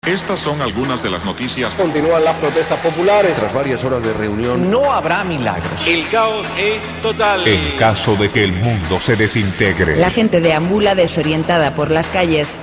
Estas son algunas de las noticias. Continúan las protestas populares. Tras varias horas de reunión, no habrá milagros. El caos es total. En caso de que el mundo se desintegre. La gente deambula desorientada por las calles.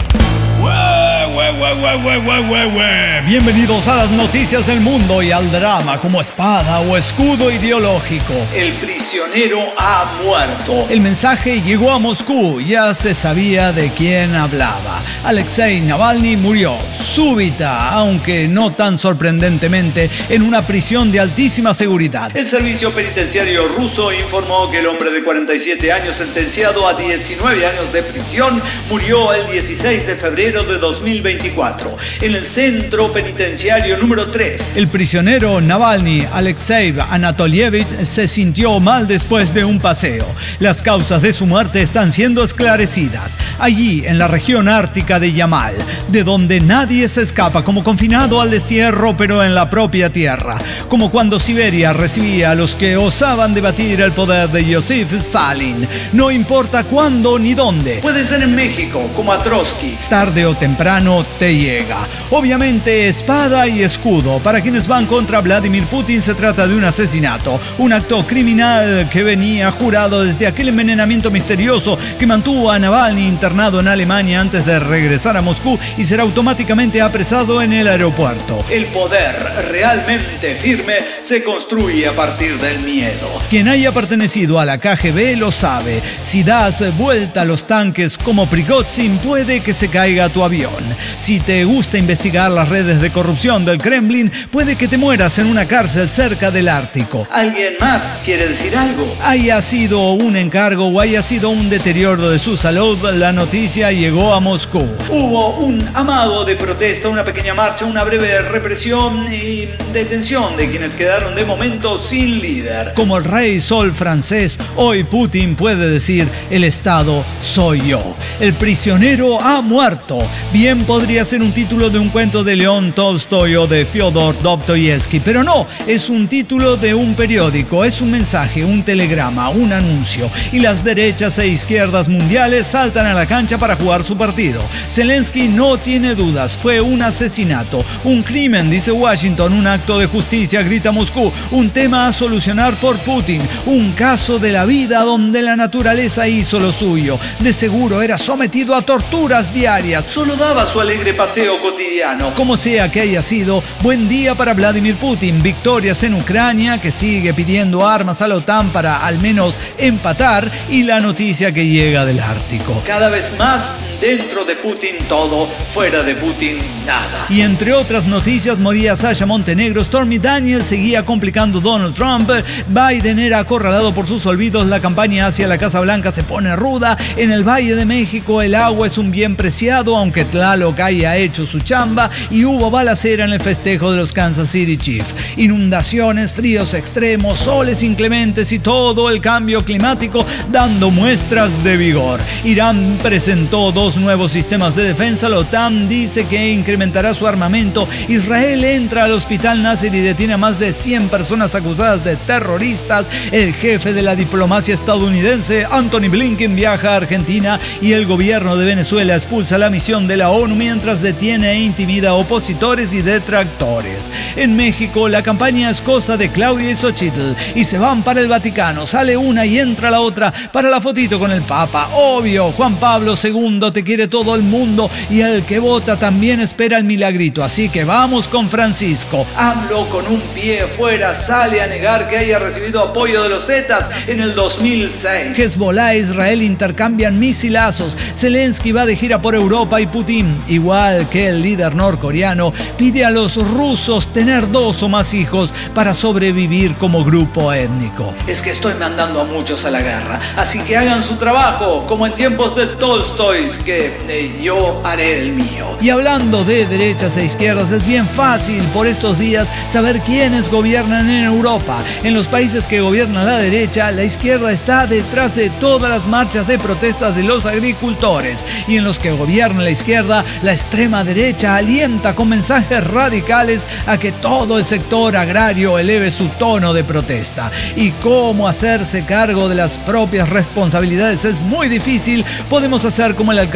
Bienvenidos a las noticias del mundo y al drama como espada o escudo ideológico. El prisionero ha muerto. El mensaje llegó a Moscú, ya se sabía de quién hablaba. Alexei Navalny murió súbita, aunque no tan sorprendentemente, en una prisión de altísima seguridad. El servicio penitenciario ruso informó que el hombre de 47 años sentenciado a 19 años de prisión murió el 16 de febrero de 2024 en el centro penitenciario número 3. El prisionero Navalny, Alexei Anatolievich, se sintió mal después de un paseo. Las causas de su muerte están siendo esclarecidas. Allí, en la región ártica de Yamal, de donde nadie se escapa, como confinado al destierro, pero en la propia tierra. Como cuando Siberia recibía a los que osaban debatir el poder de Joseph Stalin. No importa cuándo ni dónde. Puede ser en México, como a Trotsky. Tarde o temprano te llega. Obviamente, espada y escudo. Para quienes van contra Vladimir Putin se trata de un asesinato. Un acto criminal que venía jurado desde aquel envenenamiento misterioso que mantuvo a Navalny internado en Alemania antes de regresar a Moscú y ser automáticamente apresado en el aeropuerto. El poder realmente firme se construye a partir del miedo. Quien haya pertenecido a la KGB lo sabe. Si das vuelta a los tanques como Prigozhin, puede que se caiga tu avión. Si te gusta investigar las redes de corrupción del Kremlin, puede que te mueras en una cárcel cerca del Ártico. ¿Alguien más quiere decir algo? Haya sido un encargo o haya sido un deterioro de su salud, la noticia llegó a Moscú. Hubo un amago de protesta, una pequeña marcha, una breve represión y detención de quienes quedaron de momento sin líder. Como el rey sol francés, hoy Putin puede decir: el Estado soy yo. El prisionero ha muerto. Bien podría ser un título de un cuento de León Tolstoy o de Fyodor Dostoyevsky, pero no, es un título de un periódico, es un mensaje, un telegrama, un anuncio. Y las derechas e izquierdas mundiales saltan a la cancha para jugar su partido. Zelensky no tiene dudas, fue un asesinato, un crimen, dice Washington, un acto de justicia, grita Moscú, un tema a solucionar por Putin, un caso de la vida donde la naturaleza hizo lo suyo. De seguro era sometido a torturas diarias. Solo daba su alegre paseo cotidiano. Como sea que haya sido, buen día para Vladimir Putin. Victorias en Ucrania, que sigue pidiendo armas a la OTAN para al menos empatar, y la noticia que llega del Ártico. Cada vez más dentro de Putin todo, fuera de Putin nada. Y entre otras noticias, moría Sasha Montenegro, Stormy Daniels seguía complicando Donald Trump, Biden era acorralado por sus olvidos, la campaña hacia la Casa Blanca se pone ruda, en el Valle de México el agua es un bien preciado, aunque Tlaloc haya hecho su chamba, y hubo balacera en el festejo de los Kansas City Chiefs. Inundaciones, fríos extremos, soles inclementes y todo el cambio climático dando muestras de vigor. Irán presentó 2 nuevos sistemas de defensa, la OTAN dice que incrementará su armamento, Israel entra al hospital Nasser y detiene a más de 100 personas acusadas de terroristas, el jefe de la diplomacia estadounidense, Anthony Blinken, viaja a Argentina y el gobierno de Venezuela expulsa la misión de la ONU mientras detiene e intimida a opositores y detractores. En México, la campaña es cosa de Claudia y Xochitl y se van para el Vaticano, sale una y entra la otra para la fotito con el Papa. Obvio, Juan Pablo II te quiere todo el mundo y el que vota también espera el milagrito, así que vamos con Francisco. AMLO con un pie fuera sale a negar que haya recibido apoyo de los Zetas en el 2006. Hezbollah e Israel intercambian misilazos, Zelensky va de gira por Europa y Putin, igual que el líder norcoreano, pide a los rusos tener 2 o más hijos para sobrevivir como grupo étnico. Es que estoy mandando a muchos a la guerra, así que hagan su trabajo, como en tiempos de Tolstoy, que yo haré el mío. Y hablando de derechas e izquierdas, es bien fácil por estos días saber quiénes gobiernan en Europa. En los países que gobierna la derecha, la izquierda está detrás de todas las marchas de protestas de los agricultores. Y en los que gobierna la izquierda, la extrema derecha alienta con mensajes radicales a que todo el sector agrario eleve su tono de protesta. Y cómo hacerse cargo de las propias responsabilidades es muy difícil. Podemos hacer como el alcalde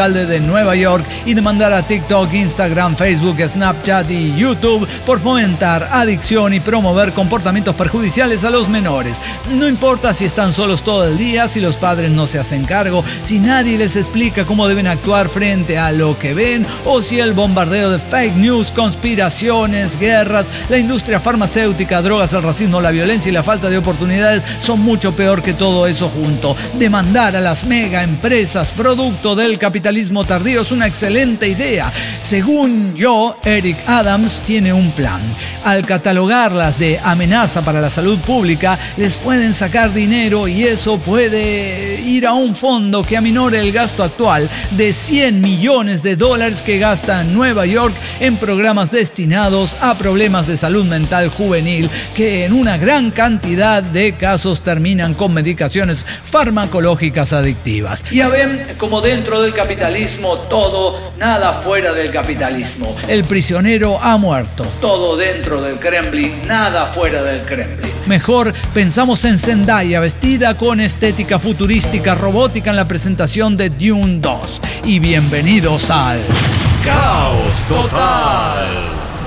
alcalde de Nueva York y demandar a TikTok, Instagram, Facebook, Snapchat y YouTube por fomentar adicción y promover comportamientos perjudiciales a los menores. No importa si están solos todo el día, si los padres no se hacen cargo, si nadie les explica cómo deben actuar frente a lo que ven, o si el bombardeo de fake news, conspiraciones, guerras, la industria farmacéutica, drogas, el racismo, la violencia y la falta de oportunidades son mucho peor que todo eso junto. Demandar a las mega empresas producto del capitalismo tardío es una excelente idea. Según yo, Eric Adams tiene un plan. Al catalogarlas de amenaza para la salud pública, les pueden sacar dinero y eso puede ir a un fondo que aminore el gasto actual de $100 millones que gasta Nueva York en programas destinados a problemas de salud mental juvenil que en una gran cantidad de casos terminan con medicaciones farmacológicas adictivas. Ya ven, como dentro del capitalismo todo, nada fuera del capitalismo. El prisionero ha muerto. Todo dentro del Kremlin, nada fuera del Kremlin. Mejor pensamos en Zendaya vestida con estética futurística robótica en la presentación de Dune 2. Y bienvenidos al Caos Total.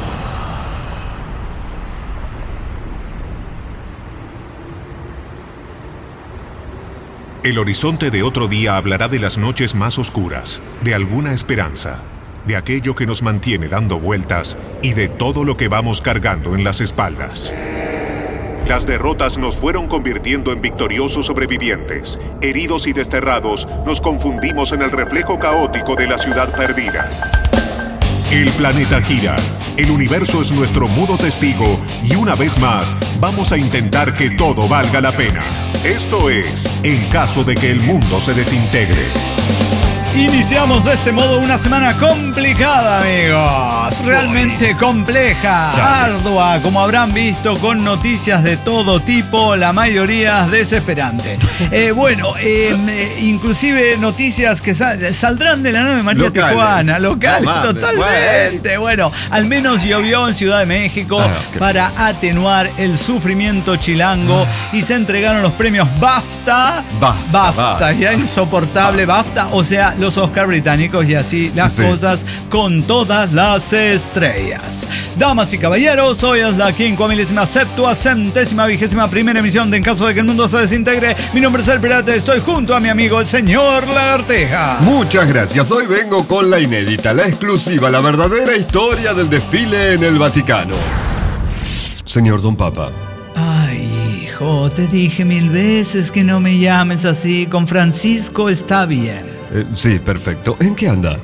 El horizonte de otro día hablará de las noches más oscuras, de alguna esperanza, de aquello que nos mantiene dando vueltas y de todo lo que vamos cargando en las espaldas. Las derrotas nos fueron convirtiendo en victoriosos sobrevivientes. Heridos y desterrados, nos confundimos en el reflejo caótico de la ciudad perdida. El planeta gira, el universo es nuestro mudo testigo y una vez más vamos a intentar que todo valga la pena. Esto es, en caso de que el mundo se desintegre. Iniciamos de este modo una semana complicada, amigos. Realmente compleja, ardua, como habrán visto, con noticias de todo tipo, la mayoría desesperantes. Inclusive noticias que saldrán de la 9 María Tijuana, locales, totalmente. Bueno, al menos llovió en Ciudad de México para atenuar el sufrimiento chilango y se entregaron los premios BAFTA, ya insoportable BAFTA, o sea, los Oscar británicos y así las cosas con todas las estrellas. Damas y caballeros, hoy es la 5.070ª emisión de En caso de que el mundo se desintegre. Mi nombre es El Pirata, estoy junto a mi amigo el señor Lagarteja. Muchas gracias, hoy vengo con la inédita, la exclusiva, la verdadera historia del desfile en el Vaticano. Señor Don Papa. Ay, hijo, te dije 1000 veces que no me llames así, con Francisco está bien. Sí, perfecto. ¿En qué anda?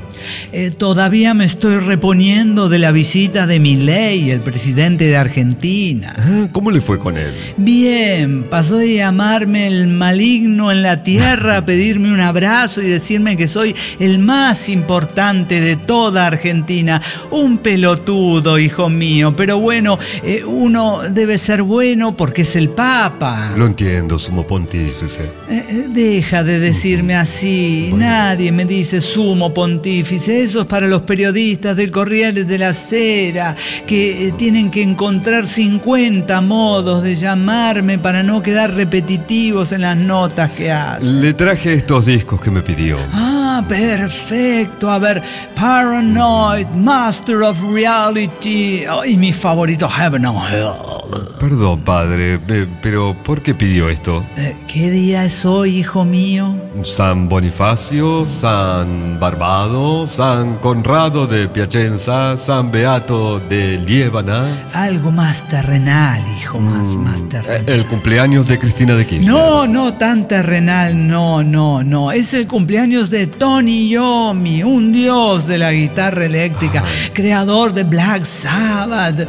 Todavía me estoy reponiendo de la visita de Milei, el presidente de Argentina. ¿Cómo le fue con él? Bien, pasó de llamarme el maligno en la tierra a pedirme un abrazo y decirme que soy el más importante de toda Argentina. Un pelotudo, hijo mío, pero bueno, uno debe ser bueno porque es el Papa. Lo entiendo, sumo pontífice. Deja de decirme así. Bueno. Nadie me dice sumo pontífice. Eso es para los periodistas del Corriere della Sera, que tienen que encontrar 50 modos de llamarme para no quedar repetitivos en las notas que hacen. Le traje estos discos que me pidió. Ah, perfecto. A ver, Paranoid, Master of Reality, y mi favorito, Heaven or Hell. Perdón, padre, pero ¿por qué pidió esto? ¿Qué día es hoy, hijo mío? San Bonifacio, San Barbado, San Conrado de Piacenza, San Beato de Liébana. Algo más terrenal, hijo, más terrenal. El cumpleaños de Cristina de Kirchner. No tan terrenal, no. Es el cumpleaños de Tony Iommi, un dios de la guitarra eléctrica, creador de Black Sabbath.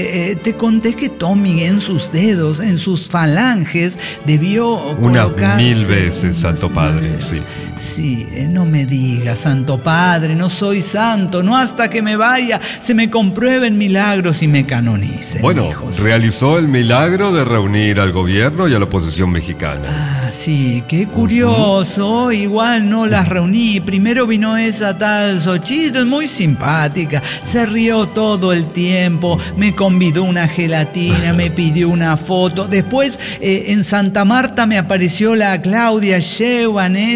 Te conté que Tommy en sus dedos, en sus falanges, debió colocarse... 1000 veces, Santo Padre, sí. Sí, no me digas, Santo Padre, no soy santo, no hasta que me vaya, se me comprueben milagros y me canonicen. Bueno, hijos. Realizó el milagro de reunir al gobierno y a la oposición mexicana. Ah, sí, qué curioso, igual no las reuní. Primero vino esa tal Xochitl, muy simpática, se rió todo el tiempo, me convidó una gelatina, me pidió una foto. Después, en Santa Marta me apareció la Claudia Sheinbaum esa y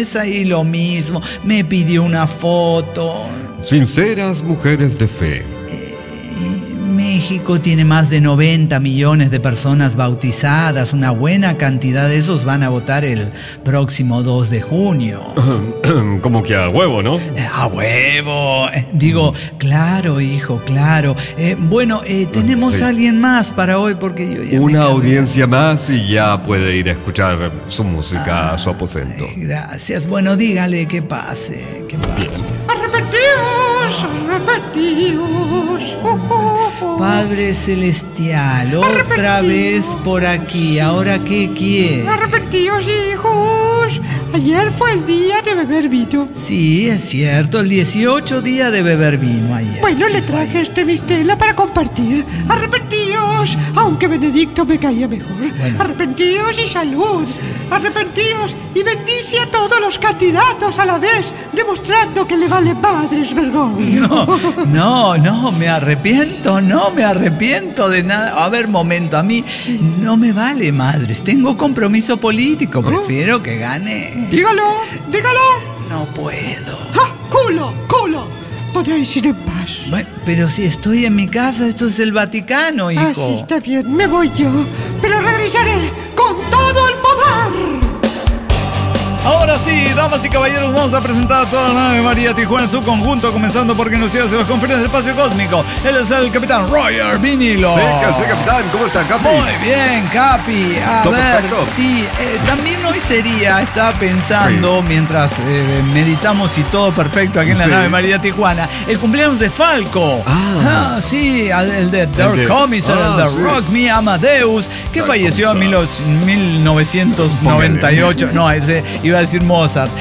lo mismo. Me pidió una foto. Sinceras mujeres de fe. México tiene más de 90 millones de personas bautizadas. Una buena cantidad de esos van a votar el próximo 2 de junio. Como que a huevo, ¿no? ¡A huevo! Digo, claro, hijo, claro. Bueno, tenemos Sí. a alguien más para hoy porque yo ya Una me audiencia más y ya puede ir a escuchar su música a su aposento. Gracias. Bueno, dígale que pase. Que pase. Arrepentidos, arrepentidos. Padre Celestial, otra vez por aquí. ¿Ahora qué quiere? Arrepentidos, hijos. Ayer fue el día de beber vino. Sí, es cierto, el 18 día de beber vino ayer. Bueno, Sí, le fue traje ayer. este mistela para compartir. Arrepentidos, aunque Benedicto me caía mejor. Bueno. Arrepentidos y salud. Arrepentidos y bendice a todos los candidatos a la vez, demostrando que le vale madres Bergoglio. No, me arrepiento de nada. A ver, momento, a mí no me vale madres. Tengo compromiso político, prefiero que gane. Dígalo, dígalo. No puedo. ¡Ja! ¡Culo, culo! Podéis ir en paz. Bueno, pero si estoy en mi casa, esto es el Vaticano, hijo. Ah, sí, está bien, me voy yo. Pero regresaré con todo el poder. Ahora sí, damas y caballeros, vamos a presentar a toda la nave María Tijuana en su conjunto, comenzando por quien nos lleva hacia las conferencias del espacio cósmico. Él es el capitán Roger Vinilo. Sí, capitán, ¿cómo está, Capi? Muy bien, Capi. A ¿Todo ver, perfecto? sí, también hoy estaba pensando, mientras meditamos y todo perfecto aquí en la Sí. nave María Tijuana, el cumpleaños de Falco. Sí, el de Dark Commissar, el de sí. Rock Me Amadeus, que Dark falleció en Commissar. 1998. No, ese iba a decir Mozart.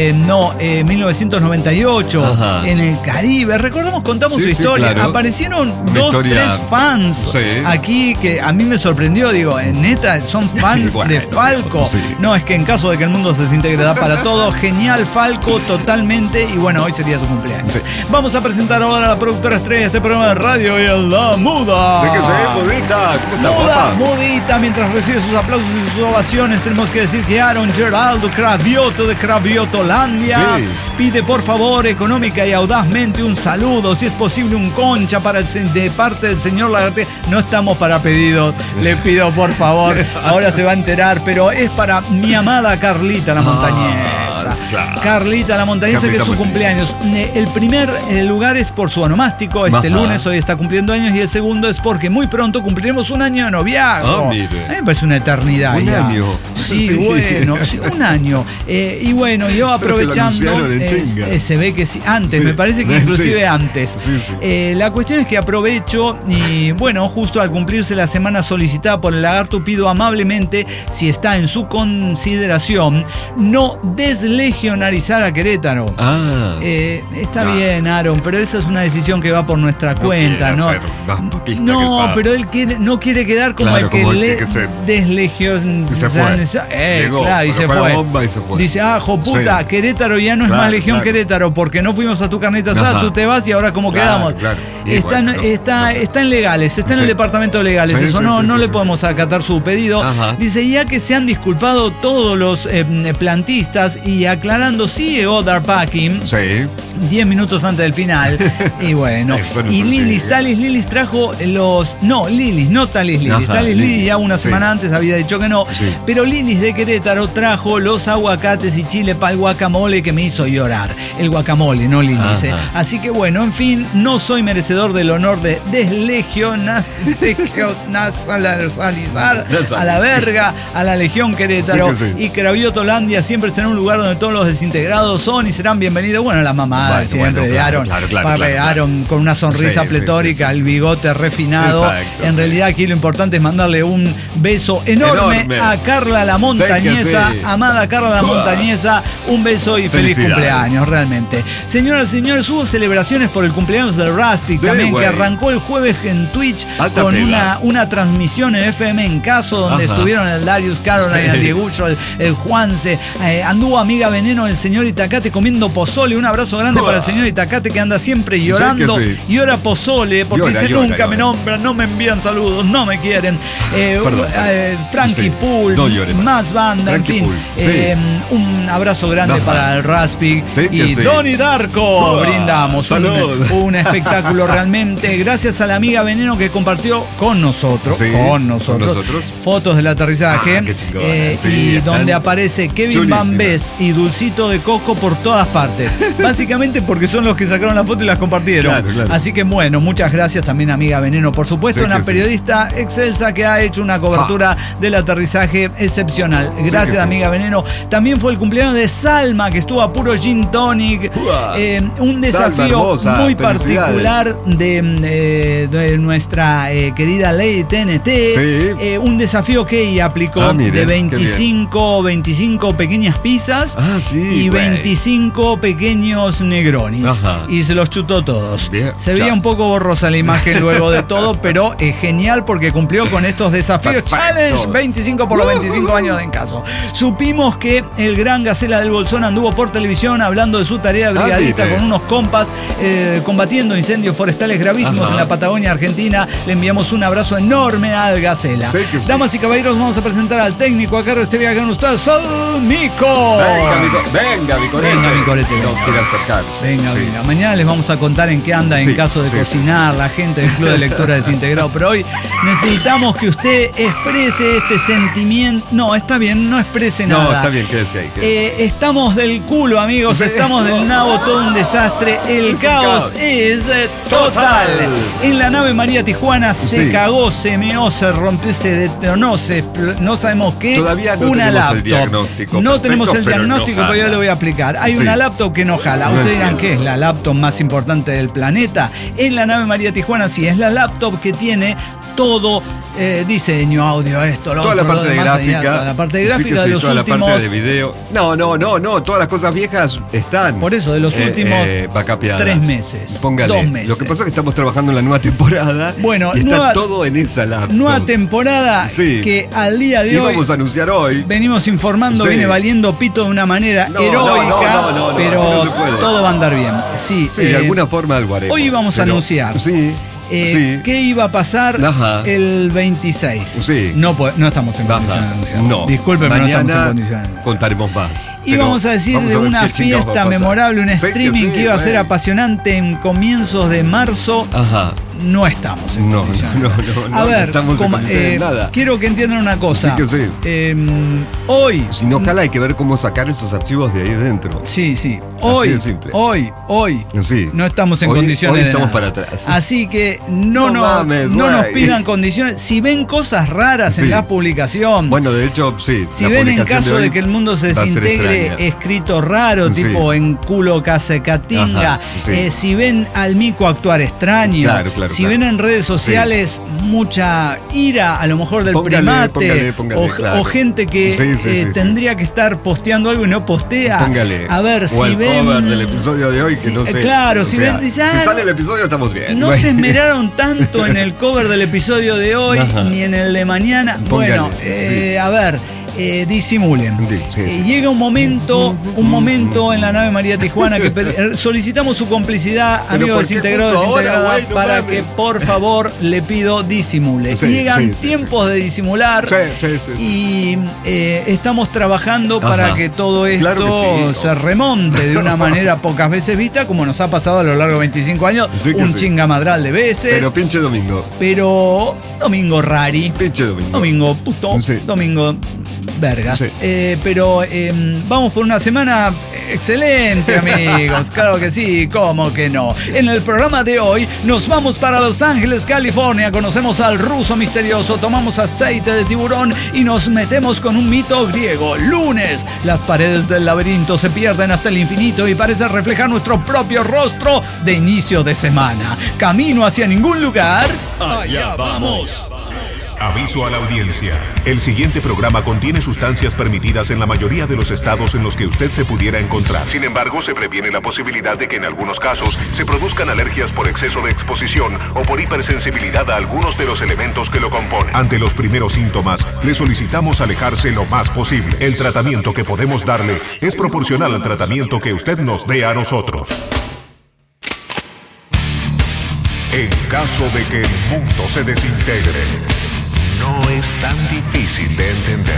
1998, Ajá. en el Caribe. Recordamos, contamos Sí, su sí, historia. claro. Aparecieron Una 2, historia- 3 fans Sí. aquí que a mí me sorprendió. Digo, neta, son fans Bueno, de Falco. sí. No, es que en caso de que el mundo se desintegre, da para todo. Genial, Falco, totalmente. Y bueno, hoy sería su cumpleaños. Sí. Vamos a presentar ahora a la productora estrella de este programa de radio, y a la Muda. Sí, Mudita. ¿Cómo está, Muda, papá? Mudita, mientras recibe sus aplausos y sus ovaciones, tenemos que decir que Aaron Geraldo Cravioto de Craviotolandia Sí. pide por favor económica y audazmente un saludo, si es posible un concha de parte del señor Lagarté. No estamos para pedidos, le pido por favor, ahora se va a enterar, pero es para mi amada Carlita la montañesa. claro. Carlita la montañesa, que es su Carlita cumpleaños. El primer lugar es por su onomástico, este Ajá. lunes, hoy está cumpliendo años, y el segundo es porque muy pronto cumpliremos un año de noviazgo. Ah, mire. A mí me parece una eternidad. Un ya. año. Sí, Sí. bueno, sí, un año. Y bueno, yo Pero que lo aprovechando, anunciaron en chinga. se ve que sí, antes, Sí. me parece que Sí. inclusive antes. Sí, sí. La cuestión es que aprovecho y bueno, justo al cumplirse la semana solicitada por el Lagarto, pido amablemente, si está en su consideración, no deslegionarizar a Querétaro. Está bien, Aaron, pero esa es una decisión que va por nuestra cuenta, quiere ¿no? ser más papista que el No, Papa. pero él no quiere quedar como Claro, el que como el le que se- deslegion... y se fue. Llegó, claro, y se fue la fue. bomba y se fue. Dice, joputa, Sí. Querétaro ya no es Claro, más Legión claro. Querétaro, porque no fuimos a tu carnita asada, Ajá. tú te vas y ahora cómo Claro, quedamos. claro. Y Está, bueno, no sé. está en legales, está en el Sí. departamento de legales, Sí, eso sí, no sí, le sí. podemos acatar su pedido. Ajá. Dice, ya que se han disculpado todos los plantistas y aclarando, sí, Odar Packing, Sí. 10 minutos antes del final. Y bueno, Eso no y se Lilis, sigue. Lilis trajo los... No, Lilis, no Talis Lilis. Ajá, Talis Lilis Lilis, ya una sí. semana antes había dicho que no. Sí. Pero Lilis de Querétaro trajo los aguacates y chile para el guacamole que me hizo llorar. El guacamole, no Lilis. Ajá. Así que bueno, en fin, no soy merecedor del honor de deslegionalizar a la verga a la Legión Querétaro. Sí que sí. Y Craviotolandia siempre será un lugar donde todos los desintegrados son y serán bienvenidos. Bueno, la mamá Bueno, siempre bueno, de claro, Aaron. claro, Papi claro. Aaron con una sonrisa Sí, sí, pletórica, sí, sí, el sí. bigote refinado. Exacto, En sí. realidad aquí lo importante es mandarle un beso enorme, Enorme. a Carla la Montañesa, Sí que sí. amada Carla la Montañesa, un beso y feliz Felicidades. cumpleaños, realmente. Señoras y señores, hubo celebraciones por el cumpleaños del Raspi, Sí, Sí, también, güey. que arrancó el jueves en Twitch Alta con pela. una transmisión en FM en Caso, donde Ajá. estuvieron el Darius Caroline, Sí. el Diegucho, el Juanse, anduvo Amiga Veneno, el señor Itacate comiendo pozole. Un abrazo grande para el señor Itacate, que anda siempre llorando. Sí. Y ahora pozole, porque Llora, dice, llora, nunca llora. me nombran, no me envían saludos, no me quieren. Perdón. Frankie Sí. Pool, No llore más banda, Frankie en fin. Pool, sí. Un abrazo grande Ajá. para el Raspi. Sí que y sí. Donnie Darko. Brindamos. Salud. Un espectáculo realmente. Gracias a la Amiga Veneno que compartió con nosotros. Sí, Con nosotros. Fotos del aterrizaje. Ah, qué chingona. Sí, y están donde aparece Kevin chulísimas. Van Best y Dulcito de Coco por todas partes. Básicamente porque son los que sacaron la foto y las compartieron. Claro, claro. Así que bueno, muchas gracias también Amiga Veneno. Por supuesto, Sí una que sí. periodista excelsa que ha hecho una cobertura del aterrizaje excepcional. Gracias, que sí. Amiga Veneno. También fue el cumpleaños de Salma, que estuvo a puro gin tonic. Uah. Un Salma, desafío hermosa. muy Felicidades. particular de nuestra querida Lady TNT. Sí. Un desafío que ella aplicó Ah, miren, de qué 25 pequeñas pizzas Ah, sí, y güey. 25 pequeños negronis. Ajá. Y se los chutó todos. Bien. Se veía Chao. un poco borrosa la imagen luego de todo, pero es genial porque cumplió con estos desafíos. Perfecto. Challenge 25 por los 25 años de Encaso. Supimos que el gran Gacela del Bolsón anduvo por televisión hablando de su tarea de brigadista mire. con unos compas combatiendo incendios forestales gravísimos Ajá. en la Patagonia Argentina. Le enviamos un abrazo enorme al Gacela. Sí que sí. Damas y caballeros, vamos a presentar al técnico a cargo de este viaje con ustedes, Mico. Venga, mi corete. Venga, mi corete. No quiere acercarse. Venga, Sí. venga. Mañana les vamos a contar en qué anda en Sí, caso de sí, cocinar la gente del Club de Lectura Desintegrado. Pero hoy necesitamos que usted exprese este sentimiento. No, está bien, no exprese nada. No, está bien, quédese ahí. Estamos del culo, amigos. Sí. Estamos del nabo, todo un desastre. El Es un caos caos. es total. En la nave María Tijuana se Sí. cagó, se meó, se rompió, se detonó, no sabemos qué. Todavía no una tenemos el laptop. diagnóstico No perfecto, tenemos el pero no diagnóstico, pero yo jala. lo voy a aplicar. Hay Sí. una laptop que no jala. No Ustedes es dirán cierto. que es la laptop más importante del planeta. En la nave María Tijuana sí, es la laptop que tiene todo diseño, audio, esto, lo Toda otro, la parte lo de demás, allá, gráfica. toda la parte de Sí gráfica que de sí, los toda últimos. la parte de video. No, todas las cosas viejas están. Por eso, de los últimos backupeadas. 3 meses. Póngale. 2 meses. Lo que pasa es que estamos trabajando en la nueva temporada. Bueno, y está nueva- todo en esa laptop. Nueva temporada Sí. que al día de Y hoy vamos a anunciar hoy. venimos informando, Sí. viene valiendo pito de una manera No, heroica, no, pero así no se puede. todo va a andar bien. Sí, Sí, de alguna forma algo haremos. hoy vamos a pero- anunciar. Sí. Sí. ¿Qué iba a pasar Ajá. el 26? Sí. No estamos en Ajá. condiciones de anunciar. No. Disculpen, pero no estamos en Mañana condiciones de anunciar. contaremos más. Y Pero vamos a decir vamos de ver una qué chingados va a fiesta pasar. memorable, un Sí, que streaming que sí, iba a ser güey. apasionante en comienzos de marzo. Ajá. No estamos en No, condiciones. no, A no ver, estamos en como, condiciones de nada. quiero que entiendan una cosa. Sí que sí. Hoy. Si no jala hay que ver cómo sacar esos archivos de ahí dentro. Sí. Así Hoy, de simple. hoy, Sí. no estamos en Hoy- condiciones hoy de estamos nada. para atrás. Así que No mames, no nos güey. pidan condiciones. Si ven cosas raras en Sí. la publicación, Bueno, de hecho, sí. si la ven en publicación caso hoy de que el mundo se va a ser desintegre extraña. escrito raro, Sí. tipo en culo casecatinga, Ajá, sí. si ven al mico actuar extraño, Claro, si claro. ven en redes sociales mucha ira, a lo mejor del primate, póngale, claro. o gente que Sí. tendría que estar posteando algo y no postea. Póngale. A ver, o si el ven. cover del episodio de hoy, Sí, que no sé. claro, o si sea, ven, dice, ah, si sale el episodio estamos bien. No güey. se esmeraron tanto en el cover del episodio de hoy Ajá. ni en el de mañana. Póngale, Bueno, sí. a ver, disimulen. Sí. Llega un momento en la nave María Tijuana que solicitamos su complicidad, Pero amigos ¿por qué desintegrados, justo ahora, desintegradas, güey? No para mames. que por favor le pido disimule. Sí, Llegan sí, tiempos de disimular. Sí. Y estamos trabajando para Ajá. que todo esto Claro que sí. se remonte de una manera pocas veces vista, como nos ha pasado a lo largo de 25 años, Sí que un sí. chingamadral de veces. Pero pinche domingo. Pero domingo rari, Pinche domingo. domingo puto, Sí. domingo vergas. Sí. Pero vamos por una semana excelente, amigos. Claro que sí, ¿cómo que no? En el programa de hoy nos vamos para Los Ángeles, California. Conocemos al ruso misterioso, tomamos aceite de tiburón y nos metemos con un mito griego. Lunes, las paredes del laberinto se pierden hasta el infinito y parece reflejar nuestro propio rostro de inicio de semana. Camino hacia ningún lugar. Allá vamos. Aviso a la audiencia. El siguiente programa contiene sustancias permitidas en la mayoría de los estados en los que usted se pudiera encontrar. Sin embargo, se previene la posibilidad de que en algunos casos se produzcan alergias por exceso de exposición o por hipersensibilidad a algunos de los elementos que lo componen. Ante los primeros síntomas, le solicitamos alejarse lo más posible. El tratamiento que podemos darle es proporcional al tratamiento que usted nos dé a nosotros. En caso de que el mundo se desintegre, no es tan difícil de entender.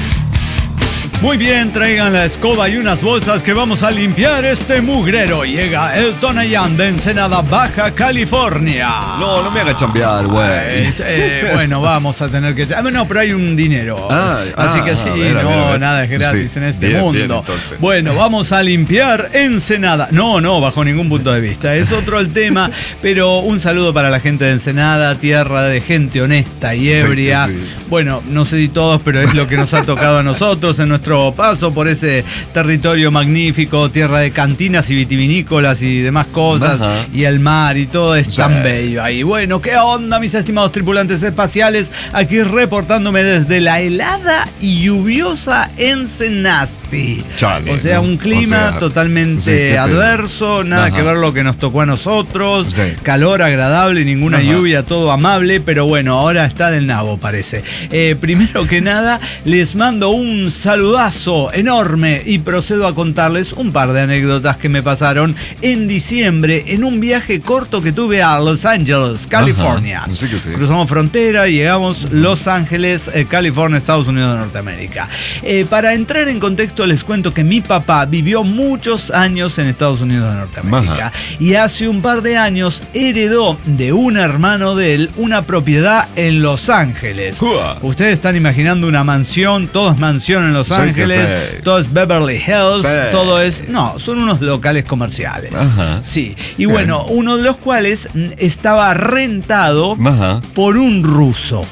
Muy bien, traigan la escoba y unas bolsas que vamos a limpiar este mugrero. Llega Elton Ayan de Ensenada, Baja California. No me haga chambear, güey. Bueno, vamos a tener que... no, pero hay un dinero. Así que sí, a ver. Nada es gratis en este mundo. Bien, bueno, vamos a limpiar Ensenada. No, bajo ningún punto de vista. Es otro el tema, pero un saludo para la gente de Ensenada, tierra de gente honesta y ebria. Sí. Bueno, no sé si todos, pero es lo que nos ha tocado a nosotros en nuestro paso por ese territorio magnífico, tierra de cantinas y vitivinícolas y demás cosas. Ajá. Y el mar y todo es tan bello ahí. Bueno, ¿qué onda, mis estimados tripulantes espaciales? Aquí reportándome desde la helada y lluviosa Ensenasti. Chale, o sea, un clima totalmente adverso, nada que ver lo que nos tocó a nosotros. Calor agradable, ninguna lluvia, todo amable, pero bueno, ahora está del nabo, parece. Primero que nada, les mando un saludazo enorme y procedo a contarles un par de anécdotas que me pasaron en diciembre en un viaje corto que tuve a Los Ángeles, California. Sí. Cruzamos frontera y llegamos Los Ángeles, California, Estados Unidos de Norteamérica. Para entrar en contexto les cuento que mi papá vivió muchos años en Estados Unidos de Norteamérica y hace un par de años heredó de un hermano de él una propiedad en Los Ángeles. Ustedes están imaginando una mansión, todo es mansión en Los Ángeles, todo es Beverly Hills, todo es... No, son unos locales comerciales. Sí, y bueno, uno de los cuales estaba rentado por un ruso.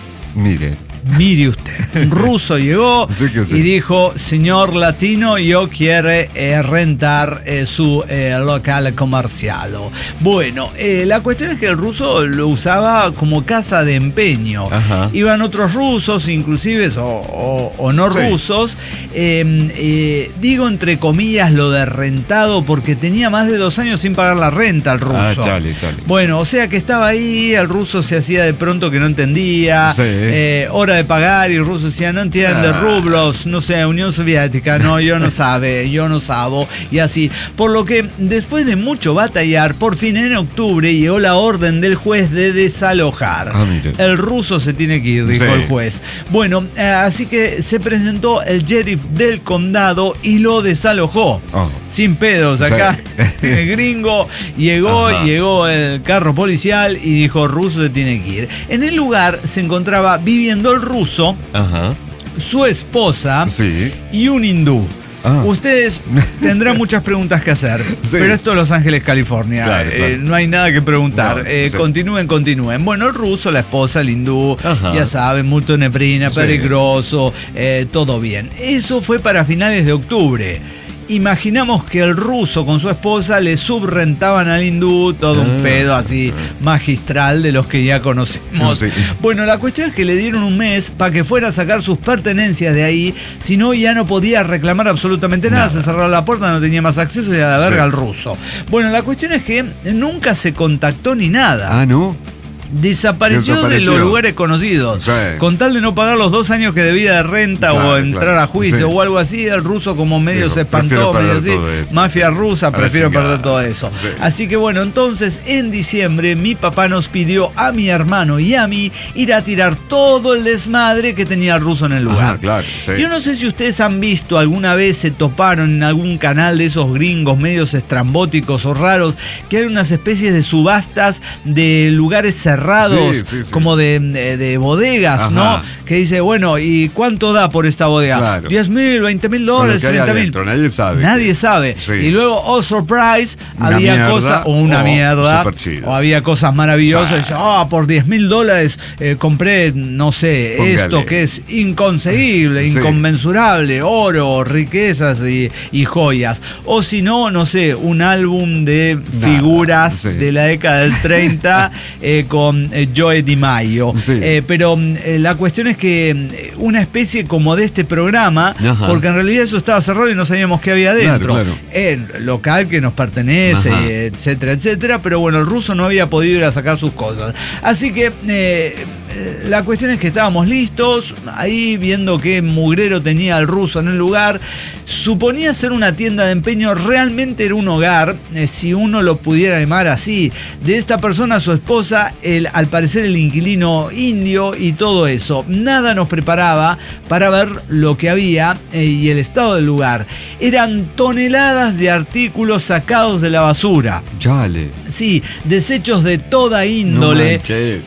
Mire usted, un ruso llegó y dijo: señor latino, yo quiero rentar su local comercial. Bueno, la cuestión es que el ruso lo usaba como casa de empeño. Iban otros rusos, inclusive, o no rusos. Digo entre comillas lo de rentado porque tenía más de 2 años sin pagar la renta el ruso. Chale. Bueno, o sea que estaba ahí, el ruso se hacía de pronto que no entendía. Hora de pagar y el ruso decía: no entiende rublos, no sé, Unión Soviética, no, yo no sabo, y así. Por lo que después de mucho batallar, por fin en octubre llegó la orden del juez de desalojar. El ruso se tiene que ir, dijo el juez. Bueno, así que se presentó el sheriff del condado y lo desalojó. Sin pedos, acá el gringo llegó el carro policial y dijo: ruso se tiene que ir. En el lugar se encontraba viviendo el ruso, su esposa y un hindú. Ustedes tendrán muchas preguntas que hacer, pero esto es Los Ángeles, California. Claro. No hay nada que preguntar. Continúen. Bueno, el ruso, la esposa, el hindú, ya saben, multo de neblina, peligroso, todo bien. Eso fue para finales de octubre. Imaginamos que el ruso con su esposa le subrentaban al hindú, todo un pedo así magistral de los que ya conocemos. Bueno, la cuestión es que le dieron un mes para que fuera a sacar sus pertenencias de ahí, si no ya no podía reclamar absolutamente nada. Se cerró la puerta, no tenía más acceso y a la verga al ruso. Bueno, la cuestión es que nunca se contactó ni nada. Desapareció de los lugares conocidos. Con tal de no pagar los 2 años que debía de renta o entrar a juicio o algo así, el ruso como medio se espantó, medio así, mafia rusa, prefiero perder todo eso. Así que bueno, entonces en diciembre mi papá nos pidió a mi hermano y a mí ir a tirar todo el desmadre que tenía el ruso en el lugar. Yo no sé si ustedes han visto alguna vez, se toparon en algún canal de esos gringos medios estrambóticos o raros, que hay unas especies de subastas de lugares cerrados, como de bodegas, ¿no? Que dice, bueno, ¿y cuánto da por esta bodega? $10,000, $20,000, $30,000. Nadie sabe. Y luego, oh, surprise, había cosas, o una mierda, o había cosas maravillosas. Por $10,000 compré, no sé, esto que es inconseguible, inconmensurable, oro, riquezas y joyas. O si no sé, un álbum de figuras de la década del 30 con con Joe Di Maio. Sí. Pero la cuestión es que una especie como de este programa, Ajá. porque en realidad eso estaba cerrado y no sabíamos qué había dentro. Claro. El local que nos pertenece, Ajá. etcétera, etcétera, pero bueno, el ruso no había podido ir a sacar sus cosas. Así que la cuestión es que estábamos listos, ahí viendo qué mugrero tenía el ruso en el lugar. Suponía ser una tienda de empeño, realmente era un hogar, si uno lo pudiera llamar así. De esta persona, su esposa, al parecer el inquilino indio y todo eso. Nada nos preparaba para ver lo que había y el estado del lugar. Eran toneladas de artículos sacados de la basura. Chale. Sí, desechos de toda índole.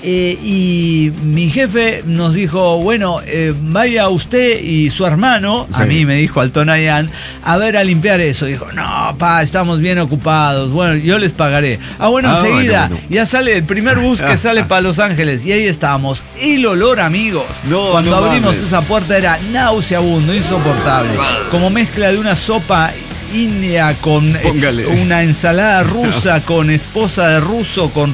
Y mi jefe nos dijo, bueno, vaya usted y su hermano, sí. a mí me dijo Altonayan, a ver a limpiar eso. Dijo, no, pa, estamos bien ocupados. Bueno, yo les pagaré. Bueno, enseguida bueno. ya sale el primer bus que sale para Los Ángeles. Y ahí estábamos. El olor, amigos. Cuando abrimos esa puerta era nauseabundo, insoportable. Como mezcla de una sopa india con una ensalada rusa, con esposa de ruso, con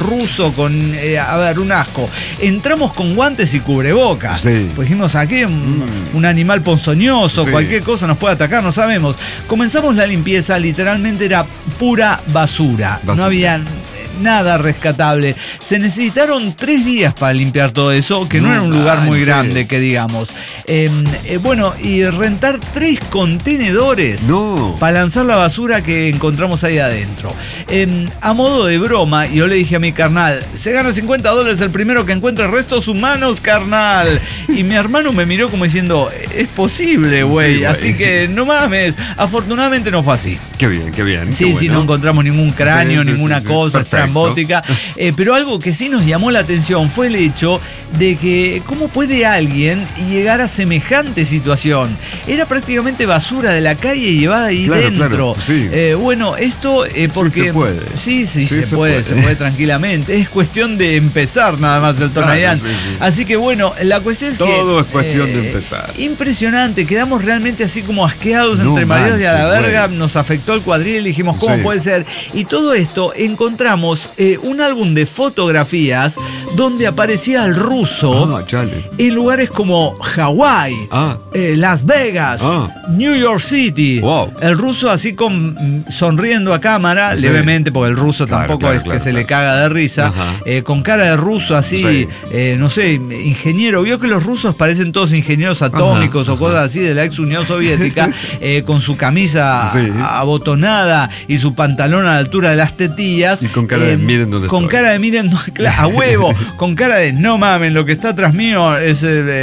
un asco. Entramos con guantes y cubrebocas. Sí. Pues dijimos, aquí un animal ponzoñoso, sí. Cualquier cosa nos puede atacar, no sabemos. Comenzamos la limpieza, literalmente era pura basura. No había nada rescatable. Se necesitaron 3 días para limpiar todo eso, que no era un lugar muy grande, que digamos. Bueno, y rentar 3 contenedores para lanzar la basura que encontramos ahí adentro. A modo de broma, yo le dije a mi carnal, se gana $50 el primero que encuentre restos humanos, carnal. Y mi hermano me miró como diciendo, es posible, güey. Sí, así que no mames. Afortunadamente no fue así. Qué bien, qué bien. Sí, qué sí, bueno. No encontramos ningún cráneo, ninguna cosa estrambótica. Pero algo que sí nos llamó la atención fue el hecho de que cómo puede alguien llegar a semejante situación. Era prácticamente basura de la calle llevada ahí dentro. Claro, sí. Bueno, esto porque... Sí, se puede. Sí, se puede tranquilamente. Es cuestión de empezar nada más el Tonayán. Claro, sí. Así que bueno, la cuestión es todo es cuestión de empezar. Impresionante, quedamos realmente así como asqueados entre maridos y a la verga, nos afectó el cuadril, dijimos, ¿cómo puede ser? Y todo esto encontramos un álbum de fotografías donde aparecía el ruso en lugares como Hawái, Las Vegas, New York City. Wow. El ruso así sonriendo a cámara, levemente, porque el ruso tampoco es que se le caga de risa, con cara de ruso así, no sé, ingeniero. Vio que los rusos parecen todos ingenieros atómicos o cosas así de la ex Unión Soviética, con su camisa abotonada y su pantalón a la altura de las tetillas. Y con cara de miren dónde estoy. Con cara de miren, a huevo, con cara de no mamen, lo que está atrás mío es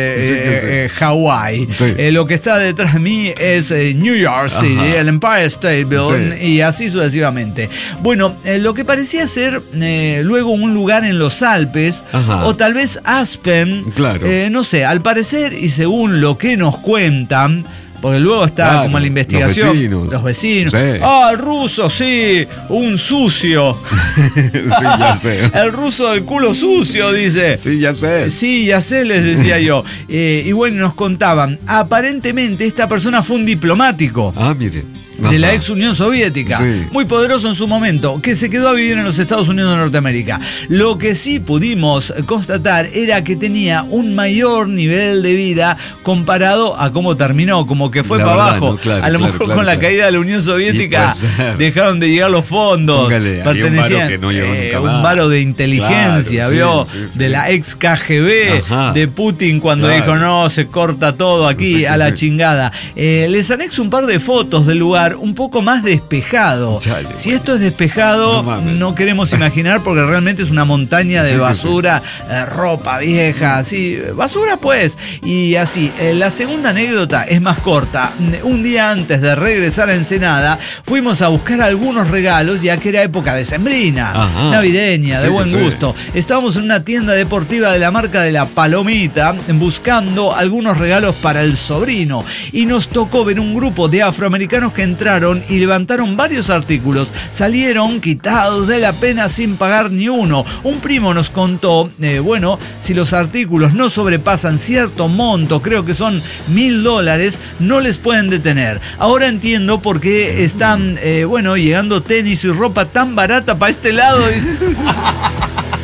Hawái. Lo que está detrás de mí es New York City, el Empire State Building, y así sucesivamente. Bueno, lo que parecía ser luego un lugar en los Alpes, o tal vez Aspen, no sé, al parecer y según lo que nos cuentan, porque luego está como la investigación. Los vecinos. El ruso, sí, un sucio. Sí, ya sé. El ruso del culo sucio, dice. Sí, ya sé. Sí, ya sé, les decía yo. Y bueno, nos contaban, aparentemente esta persona fue un diplomático. Mire. De la ex Unión Soviética, muy poderoso en su momento, que se quedó a vivir en los Estados Unidos de Norteamérica. Lo que sí pudimos constatar era que tenía un mayor nivel de vida comparado a cómo terminó, como que fue para abajo. A lo mejor con la caída de la Unión Soviética dejaron de llegar los fondos. Pertenecían un varo de inteligencia, ¿vio? De la ex KGB, de Putin cuando dijo, no, se corta todo aquí, a la chingada. Les anexo un par de fotos del lugar un poco más despejado. Si esto es despejado, no queremos imaginar, porque realmente es una montaña de basura, ropa vieja, así, basura pues. Y así, la segunda anécdota es más corta. Un día antes de regresar a Ensenada, fuimos a buscar algunos regalos, ya que era época decembrina, navideña, de buen gusto. Estábamos en una tienda deportiva de la marca de La Palomita, buscando algunos regalos para el sobrino, y nos tocó ver un grupo de afroamericanos que entraron y levantaron varios artículos. Salieron quitados de la pena sin pagar ni uno. Un primo nos contó, bueno, si los artículos no sobrepasan cierto monto, creo que son $1,000, no les pueden detener. Ahora entiendo por qué están, bueno, llegando tenis y ropa tan barata para este lado.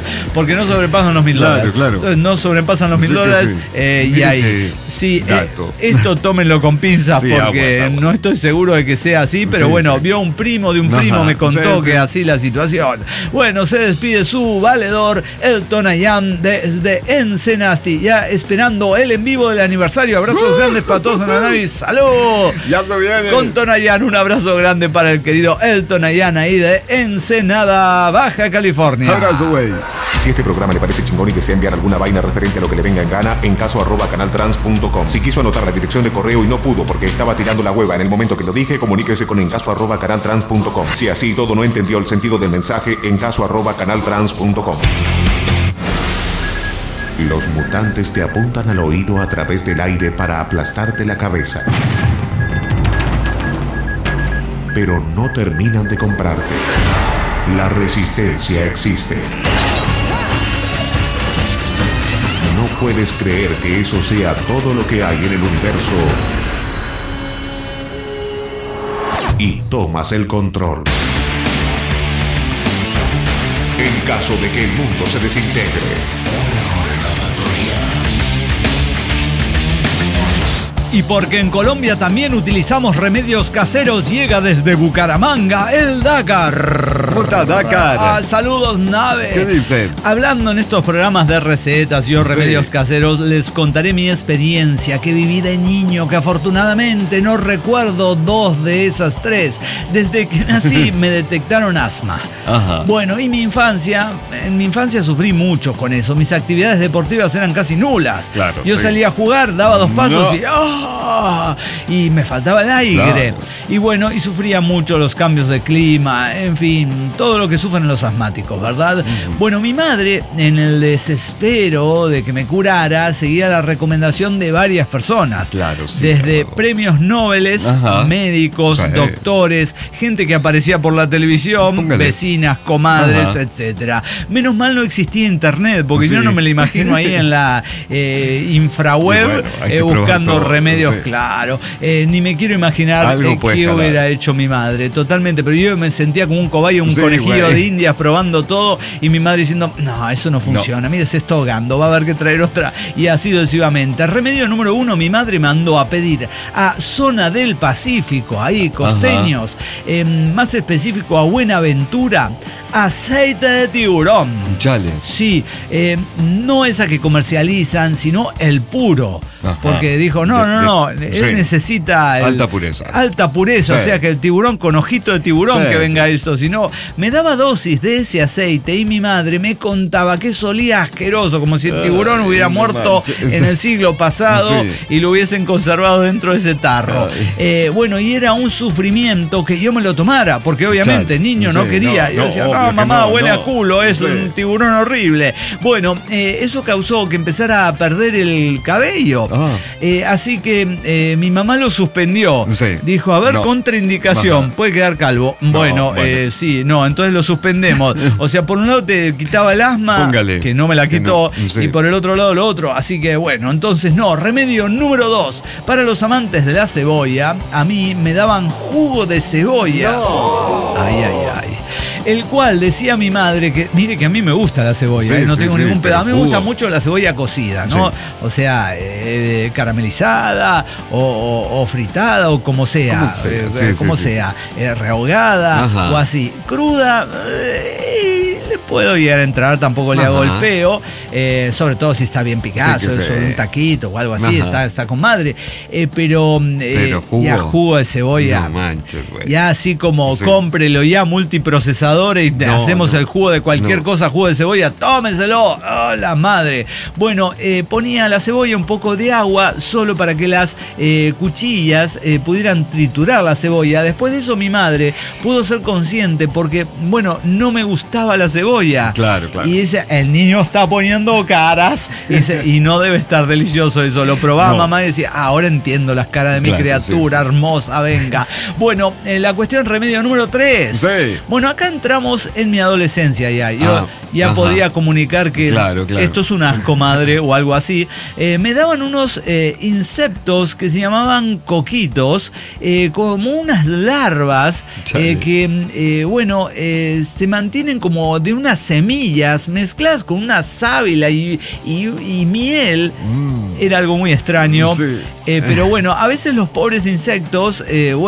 porque no sobrepasan los $1.000. Claro. Entonces no sobrepasan los $1.000 y ahí. Sí, esto tómenlo con pinzas porque aguas. No estoy seguro de que sea así, pero bueno, vio un primo de un primo, me contó que así la situación. Bueno, se despide su valedor, Elton Ayan, desde Ensenasti, ya esperando el en vivo del aniversario. Abrazos grandes para todos en la nave. ¡Salud! Ya se viene. Con Tonayan, un abrazo grande para el querido Elton Ayan ahí de Ensenada, Baja California. Abrazo, güey. Si este programa le parece chingón y desea enviar alguna vaina referente a lo que le venga en gana, en encaso@canaltrans.com. Si quiso anotar la dirección de correo y no pudo porque estaba tirando la hueva en el momento que lo dije, comuníquese con encaso@canaltrans.com. Si así todo no entendió el sentido del mensaje, encaso@canaltrans.com. Los mutantes te apuntan al oído a través del aire para aplastarte la cabeza. Pero no terminan de comprarte. La resistencia existe. No puedes creer que eso sea todo lo que hay en el universo. Y tomas el control. En caso de que el mundo se desintegre. Y porque en Colombia también utilizamos remedios caseros, llega desde Bucaramanga el Dakar. ¿Cómo está Dakar? Saludos, nave. ¿Qué dice? Hablando en estos programas de recetas y remedios caseros, les contaré mi experiencia que viví de niño, que afortunadamente no recuerdo 2 de esas 3. Desde que nací me detectaron asma. Ajá. Bueno, y en mi infancia sufrí mucho con eso. Mis actividades deportivas eran casi nulas. Claro, yo salía a jugar, daba 2 pasos y me faltaba el aire. Claro. Y bueno, y sufría mucho los cambios de clima, en fin, todo lo que sufren los asmáticos, ¿verdad? Bueno, mi madre, en el desespero de que me curara, seguía la recomendación de varias personas. Claro, sí. Desde premios Nobel, médicos, doctores, gente que aparecía por la televisión, vecinas, comadres, etcétera. Menos mal no existía internet, porque yo no me lo imagino ahí en la infraweb buscando remedios, claro. Ni me quiero imaginar qué hubiera hecho mi madre, totalmente. Pero yo me sentía como un cobayo, un conejillo de Indias probando todo, y mi madre diciendo, no, eso no funciona, mire, se está ahogando, va a haber que traer otra, y así sucesivamente. Remedio número 1, mi madre mandó a pedir a Zona del Pacífico, ahí, costeños, más específico a Buenaventura, aceite de tiburón. Chale. Sí, no esa que comercializan, sino el puro. Porque dijo, él necesita alta pureza. Alta pureza, o sea que el tiburón con ojito de tiburón que venga esto. Si no, me daba dosis de ese aceite y mi madre me contaba que eso olía asqueroso, como si el tiburón hubiera muerto en el siglo pasado y lo hubiesen conservado dentro de ese tarro. Bueno, y era un sufrimiento que yo me lo tomara, porque obviamente niño no quería. Yo decía, no, mamá, huele a culo, es un tiburón horrible. Bueno, eso causó que empezara a perder el cabello. Así que mi mamá lo suspendió. Dijo, a ver, contraindicación, puede quedar calvo. Bueno, entonces lo suspendemos. O sea, por un lado te quitaba el asma, que no me la quitó, y por el otro lado lo otro. Así que bueno, entonces remedio número 2. Para los amantes de la cebolla, a mí me daban jugo de cebolla. Ay. El cual decía mi madre que, mire que a mí me gusta la cebolla, no tengo ningún pedazo. A mí me gusta mucho la cebolla cocida, ¿no? O sea, caramelizada o fritada o como sea, rehogada o así. Cruda, le puedo llegar a entrar, tampoco le hago el feo, sobre todo si está bien picado, sobre un taquito o algo así, está con madre. Pero jugo, ya jugo de cebolla, no manches, güey. Ya así como cómprelo ya multiprocesador y hacemos el jugo de cualquier cosa, jugo de cebolla, tómenselo. ¡Oh, la madre! Bueno, ponía la cebolla un poco de agua solo para que las cuchillas pudieran triturar la cebolla. Después de eso mi madre pudo ser consciente porque, bueno, no me gustaba la cebolla. Claro. Y dice, el niño está poniendo caras y no debe estar delicioso eso. Lo probaba mamá y decía, ahora entiendo las caras de mi criatura hermosa, venga. Bueno, la cuestión remedio número 3. Bueno, acá entramos en mi adolescencia ya. Yo podía comunicar que esto es un asco, madre, o algo así. Me daban unos insectos que se llamaban coquitos, como unas larvas que, se mantienen como de unas semillas mezcladas con una sábila y miel. Era algo muy extraño. Sí. Pero bueno, a veces los pobres insectos,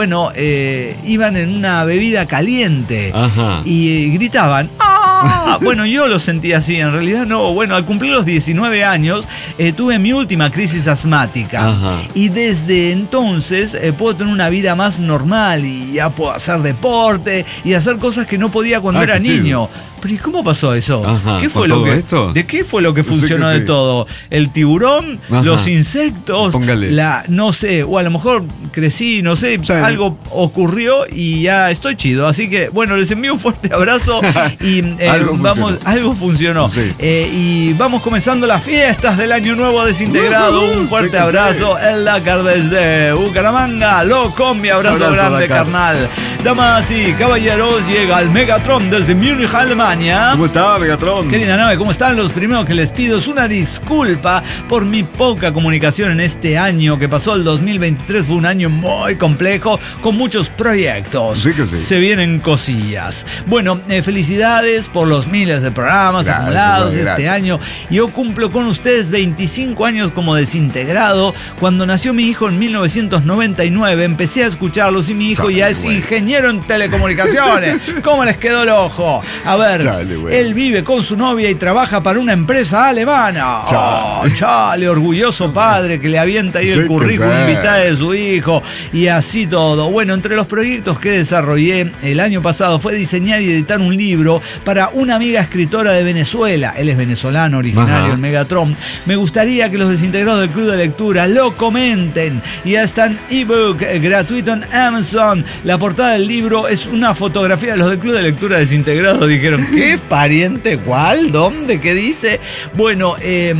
iban en una bebida caliente. Ajá. Y gritaban, ¡ah! Bueno, yo lo sentía así, en realidad no. Bueno, al cumplir los 19 años, tuve mi última crisis asmática. Ajá. Y desde entonces puedo tener una vida más normal y ya puedo hacer deporte y hacer cosas que no podía cuando era niño. Pero ¿y cómo pasó eso? Ajá, ¿qué fue lo que esto? ¿De qué fue lo que funcionó de todo? ¿El tiburón? Ajá. ¿Los insectos? Póngale. No sé, o a lo mejor crecí, no sé, sí. Algo ocurrió y ya estoy chido. Así que, bueno, les envío un fuerte abrazo y algo funcionó. Sí. Y vamos comenzando las fiestas del Año Nuevo Desintegrado. Un fuerte abrazo. Sí. El Dakar desde Bucaramanga. Mi abrazo grande, Dakar. Carnal. Damas y caballeros, llega el Megatron desde Múnich, Alemania. ¿Cómo está, Megatron? Querida nave, ¿cómo están? Los primeros que les pido es una disculpa por mi poca comunicación en este año que pasó. El 2023 fue un año muy complejo, con muchos proyectos. Sí que sí. Se vienen cosillas. Bueno, felicidades por los miles de programas acumulados este año. Yo cumplo con ustedes 25 años como Desintegrado. Cuando nació mi hijo en 1999, empecé a escucharlos y mi hijo ya es ingeniero en telecomunicaciones. ¿Cómo les quedó el ojo? A ver, él vive con su novia y trabaja para una empresa alemana. Chale, orgulloso padre que le avienta ahí el currículum vitae de su hijo y así todo. Bueno, entre los proyectos que desarrollé el año pasado fue diseñar y editar un libro para una amiga escritora de Venezuela. Él es venezolano, originario en Megatron. Me gustaría que los desintegrados del Club de Lectura lo comenten. Y ya está en ebook gratuito en Amazon. La portada del libro es una fotografía de los del Club de Lectura Desintegrados. Dijeron, ¿qué? ¿Pariente? ¿Cuál? ¿Dónde? ¿Qué dice? Bueno,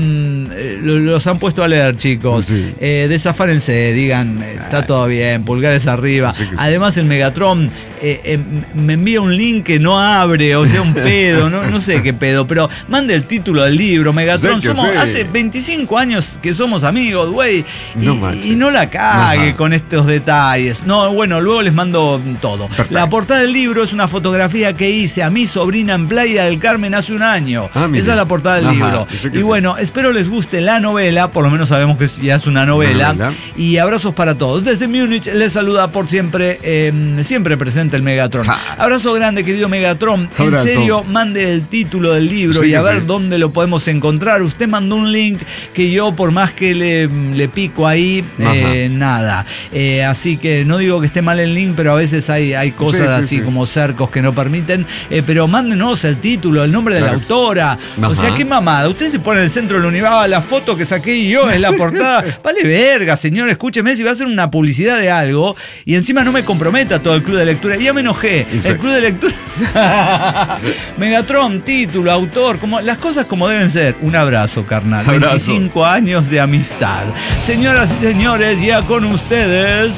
los han puesto a leer, chicos. Sí. Desafárense, digan, está todo bien, pulgares arriba. Sí. Además, el Megatron me envía un link que no abre, o sea, un pedo, no sé qué pedo, pero mande el título del libro, Megatron. Hace 25 años que somos amigos, güey, y no la cague con estos detalles. No, bueno, luego les mando todo. Perfecto. La portada del libro es una fotografía que hice a mi sobrina en Playa del Carmen hace un año. Esa es la portada del libro. Y bueno, espero les guste la novela, por lo menos sabemos que ya es una novela. Y abrazos para todos. Desde Múnich les saluda por siempre, siempre presente el Megatron. Abrazo grande, querido Megatron. En serio, mande el título del libro y a ver dónde lo podemos encontrar. Usted mandó un link que yo, por más que le pico ahí, nada. Así que no digo que esté mal el link, pero a veces hay cosas así como cercos que no permiten. Pero mándenos el título, el nombre de la autora. O sea, qué mamada. Usted se pone en el centro del universo, la foto que saqué yo es la portada. Vale verga, señor, escúcheme, si va a hacer una publicidad de algo y encima no me comprometa todo el Club de Lectura. Ya me enojé. El Club de Lectura. Megatron, título, autor, las cosas como deben ser. Un abrazo, carnal. 25 años de amistad. Señoras y señores, ya con ustedes,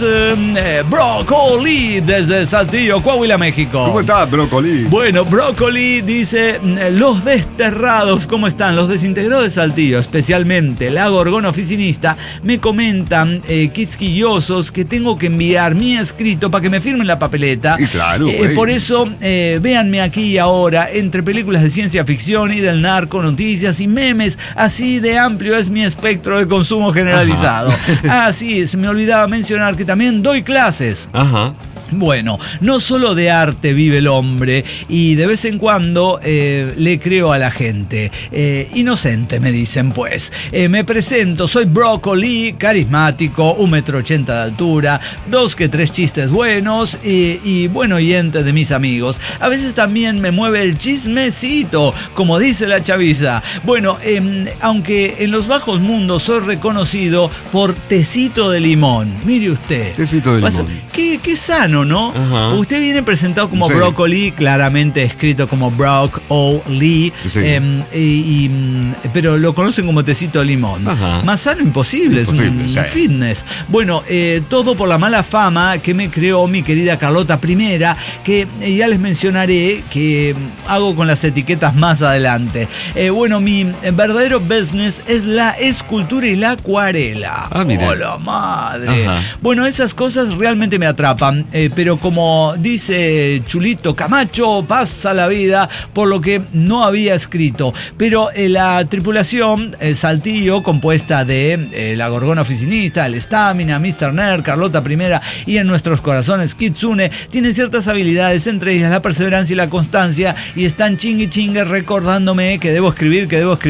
Brócoli desde Saltillo, Coahuila, México. ¿Cómo está, Brócoli? Bueno, Brócoli dice, los desterrados, ¿cómo están? Los desintegrados de Saltillo, especialmente la Gorgona Oficinista, me comentan, quisquillosos, que tengo que enviar mi escrito para que me firmen la papeleta. Y claro, por eso, véanme aquí y ahora, entre películas de ciencia ficción y del narco, noticias y memes, así de amplio es mi espectro de consumo generalizado. Sí, se me olvidaba mencionar que también doy clases. Bueno, no solo de arte vive el hombre y de vez en cuando le creo a la gente. Inocente, me dicen pues. Me presento, soy Brócoli, carismático, 1,80 m de altura, 2 que 3 chistes buenos y buen oyente de mis amigos. A veces también me mueve el chismecito, como dice la chaviza. Bueno, aunque en los bajos mundos soy reconocido por tecito de limón. Mire usted. Tecito de limón. Qué sano, ¿no? Usted viene presentado como Brócoli, claramente escrito como Brock-O-Lee, pero lo conocen como tecito de limón. Más sano imposible, es un fitness. Bueno, todo por la mala fama que me creó mi querida Carlota I, que ya les mencionaré que hago con las etiquetas más adelante. Bueno, mi verdadero business es la escultura y la acuarela. ¡Oh, la madre! Bueno, esas cosas realmente me atrapan. pero como dice Chulito Camacho, pasa la vida, por lo que no había escrito. Pero la tripulación Saltillo, compuesta de la Gorgona Oficinista, el Estamina, Mr. Nerd, Carlota Primera y en nuestros corazones Kitsune, tiene ciertas habilidades, entre ellas la perseverancia y la constancia, y están chingue recordándome que debo escribir.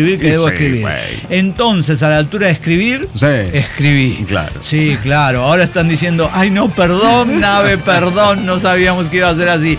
Entonces, a la altura de escribir, escribí. Claro. Sí, claro. Ahora están diciendo, ay no, perdón, nave, perdón, no sabíamos que iba a ser así.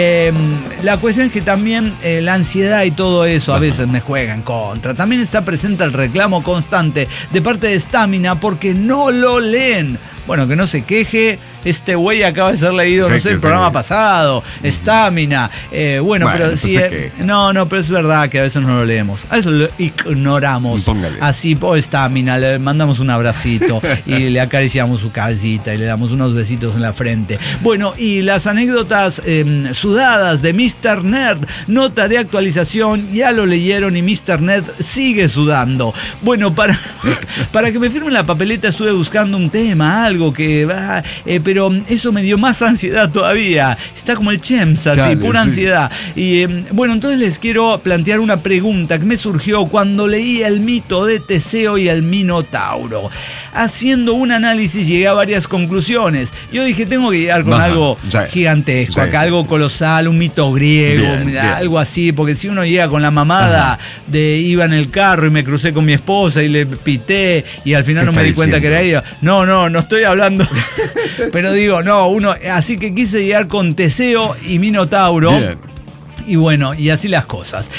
La cuestión es que también la ansiedad y todo eso a veces me juega en contra. También está presente el reclamo constante de parte de Estamina porque no lo leen. Bueno, que no se queje, este güey acaba de ser leído, no sé, el programa pasado, Estamina. Bueno, pero sí, pero es verdad que a veces no lo leemos. A eso lo ignoramos. Póngale. Así, Estamina, le mandamos un abracito y le acariciamos su cabecita y le damos unos besitos en la frente. Bueno, y las anécdotas sudadas de Mr. Nerd, nota de actualización, ya lo leyeron y Mr. Nerd sigue sudando. Bueno, para que me firmen la papeleta estuve buscando un tema, algo que va, pero eso me dio más ansiedad todavía. Está como el Chemsa, sí, pura ansiedad. Y bueno, entonces les quiero plantear una pregunta que me surgió cuando leí el mito de Teseo y el Minotauro. Haciendo un análisis llegué a varias conclusiones. Yo dije, tengo que llegar con algo gigantesco, algo colosal, un mito griego, algo así, porque si uno llega con la mamada de iba en el carro y me crucé con mi esposa y le pité y al final no me di cuenta que era ella. No estoy hablando. Pero digo, así que quise llegar con Teseo y Minotauro. Bien. Y bueno, y así las cosas.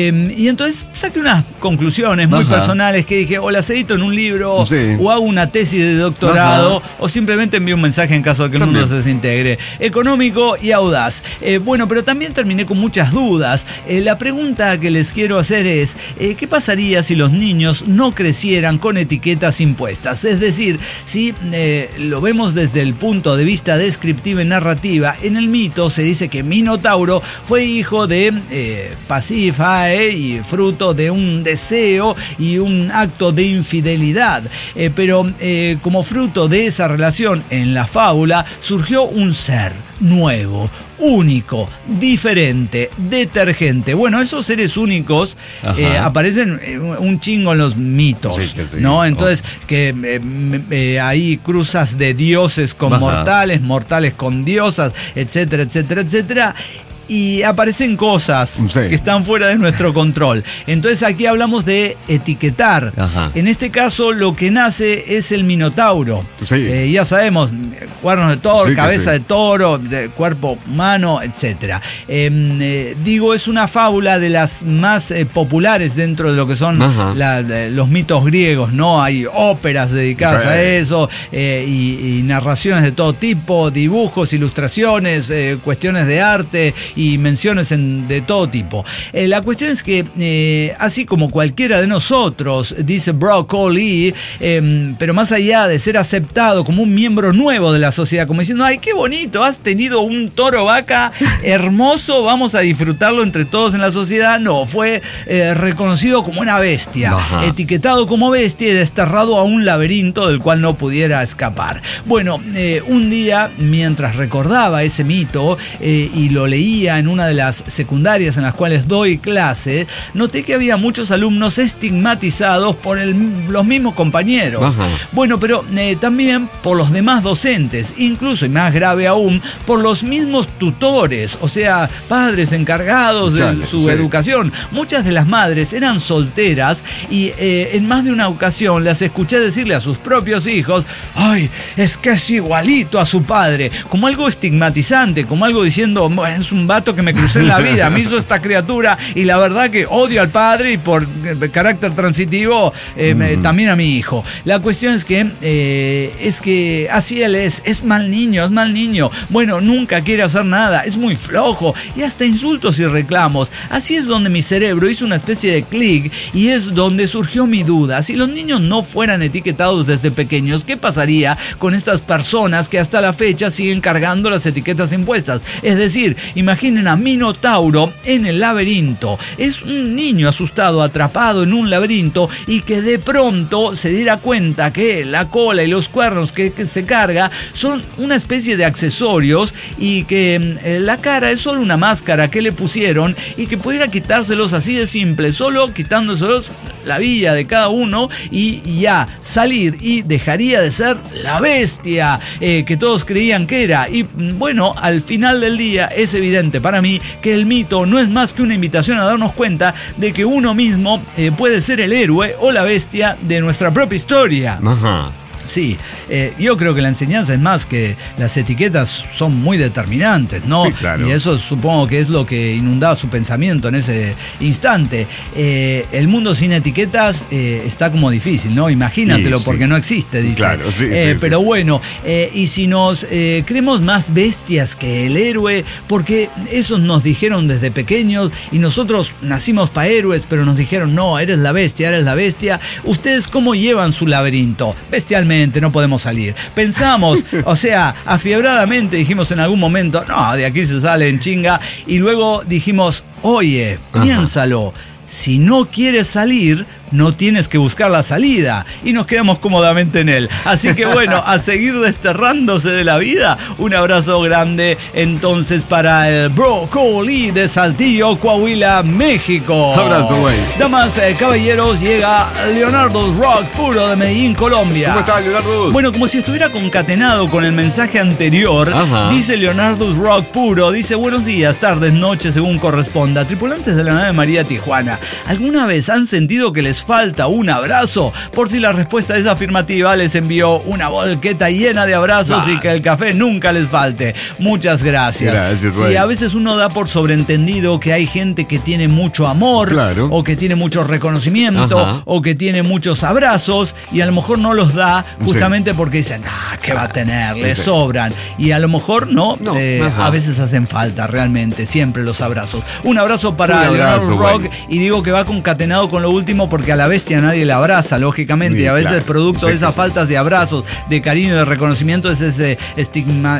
Y entonces saqué unas conclusiones muy personales que dije, o las edito en un libro, o hago una tesis de doctorado, o simplemente envío un mensaje en caso de que el mundo se desintegre. Económico y audaz. Bueno, pero también terminé con muchas dudas. La pregunta que les quiero hacer es, ¿qué pasaría si los niños no crecieran con etiquetas impuestas? Es decir, si lo vemos desde el punto de vista descriptiva y narrativa, en el mito se dice que Minotauro fue hijo de Pasífae y fruto de un deseo y un acto de infidelidad. Pero como fruto de esa relación en la fábula surgió un ser nuevo, único, diferente, detergente. Bueno, esos seres únicos aparecen un chingo en los mitos, ¿no? Entonces, que hay cruzas de dioses con mortales, mortales con diosas, etcétera, etcétera, etcétera. Y aparecen cosas que están fuera de nuestro control. Entonces aquí hablamos de etiquetar. En este caso lo que nace es el Minotauro. Ya sabemos, cuernos de toro, cabeza de toro, de cuerpo humano, etc. Digo, es una fábula de las más populares dentro de lo que son los mitos griegos, ¿no? Hay óperas dedicadas a eso, y narraciones de todo tipo, dibujos, ilustraciones, cuestiones de arte y menciones de todo tipo. La cuestión es que, así como cualquiera de nosotros, dice Broccoli, pero más allá de ser aceptado como un miembro nuevo de la sociedad, como diciendo, ay, qué bonito, has tenido un toro vaca hermoso, vamos a disfrutarlo entre todos en la sociedad. No, fue reconocido como una bestia, etiquetado como bestia y desterrado a un laberinto del cual no pudiera escapar. Bueno, un día, mientras recordaba ese mito y lo leía en una de las secundarias en las cuales doy clase, noté que había muchos alumnos estigmatizados por los mismos compañeros. Bueno, pero también por los demás docentes, incluso, y más grave aún, por los mismos tutores, o sea, padres encargados de su educación. Muchas de las madres eran solteras y en más de una ocasión las escuché decirle a sus propios hijos, ay, es que es igualito a su padre, como algo estigmatizante, como algo diciendo, es un vato que me crucé en la vida, me hizo esta criatura y la verdad que odio al padre y por carácter transitivo también a mi hijo. La cuestión es que así él es mal niño, bueno, nunca quiere hacer nada, es muy flojo y hasta insultos y reclamos. Así es donde mi cerebro hizo una especie de clic y es donde surgió mi duda. Si los niños no fueran etiquetados desde pequeños, ¿qué pasaría con estas personas que hasta la fecha siguen cargando las etiquetas impuestas? Es decir, imagínate Imaginen a Minotauro en el laberinto. Es un niño asustado, atrapado en un laberinto y que de pronto se diera cuenta que la cola y los cuernos que se carga son una especie de accesorios y que la cara es solo una máscara que le pusieron y que pudiera quitárselos así de simple, solo quitándoselos la villa de cada uno y ya salir, y dejaría de ser la bestia que todos creían que era. Y bueno, al final del día es evidente para mí que el mito no es más que una invitación a darnos cuenta de que uno mismo puede ser el héroe o la bestia de nuestra propia historia. Ajá. Sí, yo creo que la enseñanza es más que las etiquetas son muy determinantes, ¿no? Sí, claro. Y eso supongo que es lo que inundaba su pensamiento en ese instante. El mundo sin etiquetas está como difícil, ¿no? Imagínatelo, sí, porque no existe, dice. Claro, sí, pero bueno, y si nos creemos más bestias que el héroe, porque esos nos dijeron desde pequeños y nosotros nacimos para héroes, pero nos dijeron, no, eres la bestia. ¿Ustedes cómo llevan su laberinto? Bestialmente. No podemos salir. Pensamos, o sea, afiebradamente dijimos en algún momento, no, de aquí se sale en chinga. Y luego dijimos, oye, piénsalo. Si no quieres salir, no tienes que buscar la salida. Y nos quedamos cómodamente en él. Así que bueno, a seguir desterrándose de la vida. Un abrazo grande entonces para el Brócoli de Saltillo, Coahuila, México. Abrazo, güey. Damas, caballeros, llega Leonardo Rock Puro de Medellín, Colombia. ¿Cómo está, Leonardo? Bueno, como si estuviera concatenado con el mensaje anterior. Dice Leonardo Rock Puro, dice: buenos días, tardes, noches, según corresponda. Tripulantes de la nave María Tijuana, ¿alguna vez han sentido que les falta un abrazo? Por si la respuesta es afirmativa, les envío una bolqueta llena de abrazos y que el café nunca les falte. Muchas gracias. Gracias, sí, a veces uno da por sobreentendido que hay gente que tiene mucho amor, claro, o que tiene mucho reconocimiento, o que tiene muchos abrazos, y a lo mejor no los da justamente porque dicen, ¿qué va a tener? Le sobran. Y a lo mejor no, a veces hacen falta realmente, siempre los abrazos. Un abrazo para Leonardo Rock, y digo que va concatenado con lo último porque a la bestia nadie la abraza, lógicamente, y a veces producto de esas faltas de abrazos, de cariño, de reconocimiento, es ese estigma,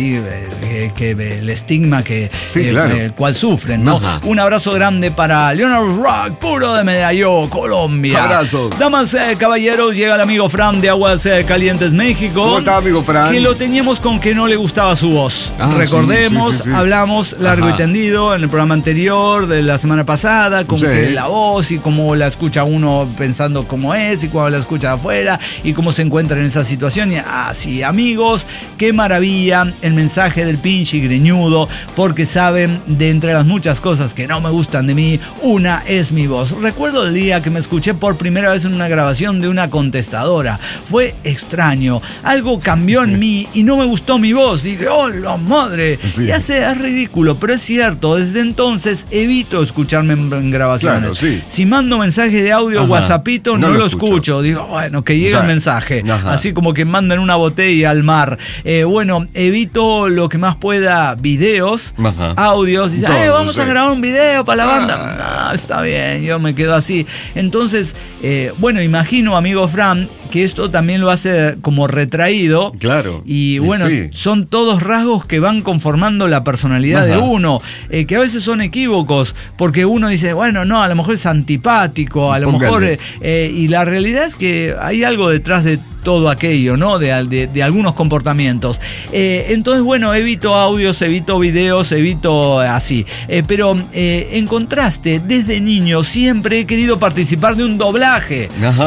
el estigma que el cual sufren, ¿no? Un abrazo grande para Leonardo Rock Puro de Medellín, Colombia. Abrazos. Damas, caballeros, llega el amigo Fran de Aguas Calientes, México. ¿Cómo está, amigo Fran? Que lo teníamos con que no le gustaba su voz. Recordemos, hablamos largo y tendido en el programa anterior de la semana pasada, con que la voz y cómo la escucha uno pensando cómo es, y cuando la escucha de afuera y cómo se encuentra en esa situación. Y así, amigos, qué maravilla el mensaje del pinche greñudo, porque saben, de entre las muchas cosas que no me gustan de mí, una es mi voz. Recuerdo el día que me escuché por primera vez en una grabación de una contestadora. Fue extraño, algo cambió en mí y no me gustó mi voz. Dije, ¡oh, la madre! Ya sé, es ridículo, pero es cierto. Desde entonces evito escucharme en grabaciones. Claro, si mando mensaje de audio, WhatsAppito, no lo escucho. Digo, bueno, que llegue el mensaje. Así como que mandan una botella al mar. Bueno, evito lo que más pueda videos, audios. Dice, vamos a grabar un video para la banda. No, está bien, yo me quedo así. Entonces, bueno, imagino, amigo Fran, que esto también lo hace como retraído. Claro. Y bueno, son todos rasgos que van conformando la personalidad de uno, que a veces son equívocos, porque uno dice, bueno, no, a lo mejor es antipático, a lo mejor, y la realidad es que hay algo detrás de todo aquello, ¿no? De algunos comportamientos. Entonces, bueno, evito audios, evito videos, evito así. Pero en contraste, desde niño siempre he querido participar de un doblaje.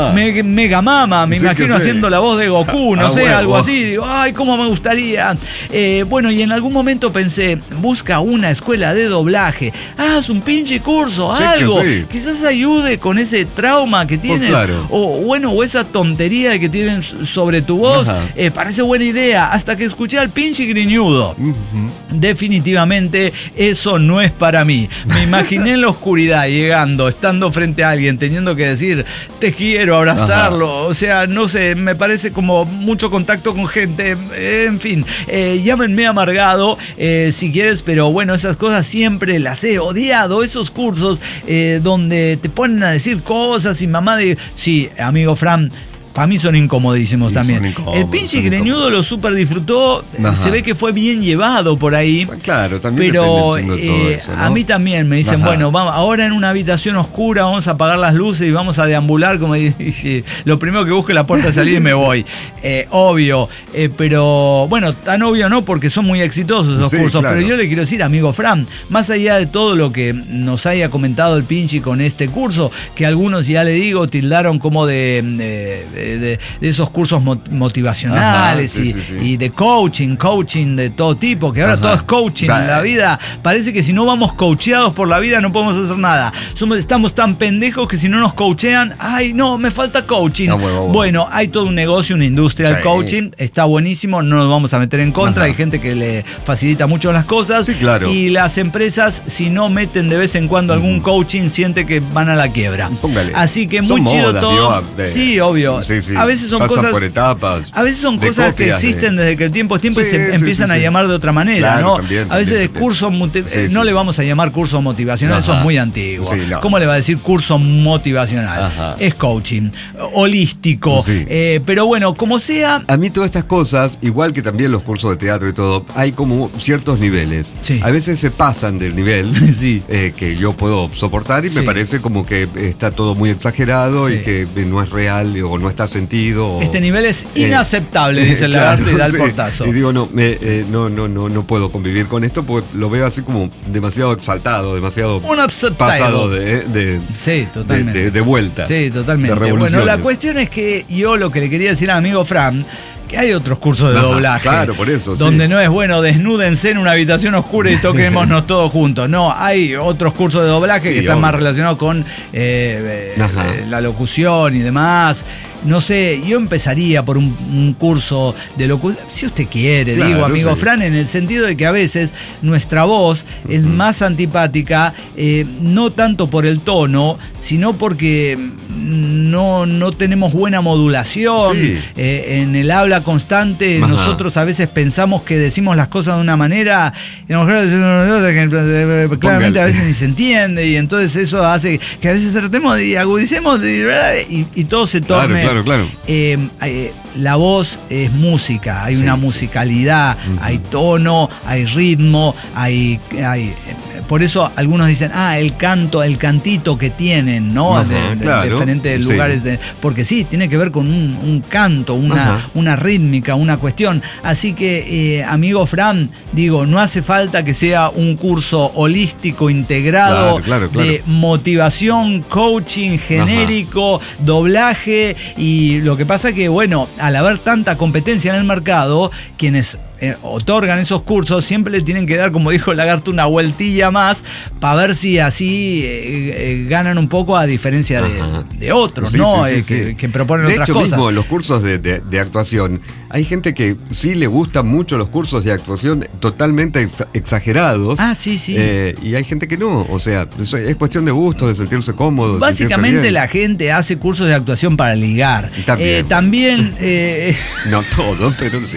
Megamama, me imagino haciendo la voz de Goku, no sé, algo así. Digo, ay, cómo me gustaría. Bueno, y en algún momento pensé, busca una escuela de doblaje, haz un pinche curso, algo. Quizás ayude con ese trauma que tienes. O bueno, o esa tontería que tienen sobre tu voz. Parece buena idea, hasta que escuché al pinche griñudo. Definitivamente eso no es para mí. Me imaginé en la oscuridad, llegando, estando frente a alguien, teniendo que decir, te quiero, abrazarlo. O sea, no sé, me parece como mucho contacto con gente. En fin, llámenme amargado si quieres, pero bueno, esas cosas siempre las he odiado. Esos cursos donde te ponen a decir cosas y mamá de... Sí, amigo Fran, Para mí son incomodísimos Y también. son incómodos, El pinche son greñudo incómodos. lo súper disfrutó. Ajá. Se ve que fue bien llevado por ahí. Claro, también Pero depende de todo eso, ¿no? a mí también me dicen, Ajá. bueno, vamos, ahora en una habitación oscura vamos a apagar las luces y vamos a deambular, como dije, lo primero que busque la puerta de salida y me voy. Obvio, pero bueno, tan obvio no, porque son muy exitosos esos Sí, cursos, claro. pero yo le quiero decir, amigo Fran, más allá de todo lo que nos haya comentado el Pinchi con este curso, que algunos, ya le digo, tildaron como de esos cursos motivacionales. Ajá, y, sí. y de coaching de todo tipo, que ahora Ajá. todo es coaching O sea, en la vida. Parece que si no vamos coacheados por la vida no podemos hacer nada. Estamos tan pendejos que si no nos coachean, ay no, me falta coaching. Bueno, hay todo un negocio, una industria del Sí. coaching, está buenísimo, no nos vamos a meter en contra. Ajá. Hay gente que le facilita mucho las cosas. Sí, claro. Y las empresas, si no meten de vez en cuando algún coaching, siente que van a la quiebra. Póngale. Así que Son muy chido modas, todo. digo, Sí, obvio. Sí. A veces son Pasan cosas. por etapas. A veces son de cosas que copias de- existen desde que el tiempo es tiempo y Sí, se sí, empiezan sí, a sí. llamar de otra manera, Claro, ¿no? también, a veces también. curso Sí, no sí. le vamos a llamar curso motivacional, eso Ajá. es muy antiguo. Sí, no. ¿Cómo le va a decir curso motivacional? Ajá. Es coaching, holístico. Sí. Pero bueno, como sea. A mí todas estas cosas, igual que también los cursos de teatro y todo, hay como ciertos niveles. Sí. A veces se pasan del nivel Sí. que yo puedo soportar y me Sí. parece como que está todo muy exagerado Sí. y que no es real o no está sentido. o- Este nivel es inaceptable, dice el claro, lagarto y da el sí. portazo. Y digo, no puedo convivir con esto porque lo veo así como demasiado exaltado, demasiado Unacceptable. pasado de Sí, totalmente. de vuelta. Sí, totalmente. De Bueno, revoluciones. la cuestión es que yo lo que le quería decir al amigo Fran, que hay otros cursos de Ajá, doblaje. claro, por eso, sí. Donde no es bueno, desnúdense en una habitación oscura y toquémonos todos juntos. No, hay otros cursos de doblaje Sí, que están obvio. más relacionados con Ajá. la locución y demás. No sé, yo empezaría por un curso de locución, si usted quiere, Claro, digo, amigo sí. Fran, en el sentido de que a veces nuestra voz es más antipática, no tanto por el tono, sino porque no tenemos buena modulación. Sí. En el habla constante, Ajá. nosotros a veces pensamos que decimos las cosas de una manera, y a lo mejor decimos de otra, que claramente a veces ni se entiende, y entonces eso hace que a veces tratemos y agudicemos y todo se torne. Claro. La voz es música, hay una musicalidad, hay tono, hay ritmo, hay por eso algunos dicen, el canto, el cantito que tienen, ¿no? Ajá, de claro. diferentes Sí. lugares, porque sí, tiene que ver con un canto, Ajá. una rítmica, una cuestión. Así que, amigo Fran, digo, no hace falta que sea un curso holístico, integrado, Claro. de motivación, coaching, genérico, doblaje, y lo que pasa que, bueno, al haber tanta competencia en el mercado, quienes otorgan esos cursos siempre le tienen que dar, como dijo el lagarto, una vueltilla más para ver si así ganan un poco a diferencia de otros, Sí, ¿no? sí, Que proponen de otras hecho, cosas. mismo en los cursos de actuación, hay gente que sí le gustan mucho los cursos de actuación totalmente exagerados. Sí. Y hay gente que no. O sea, eso es cuestión de gusto, de sentirse cómodo. de sentirse Básicamente bien. la gente hace cursos de actuación para ligar. También. También No todo, pero sí.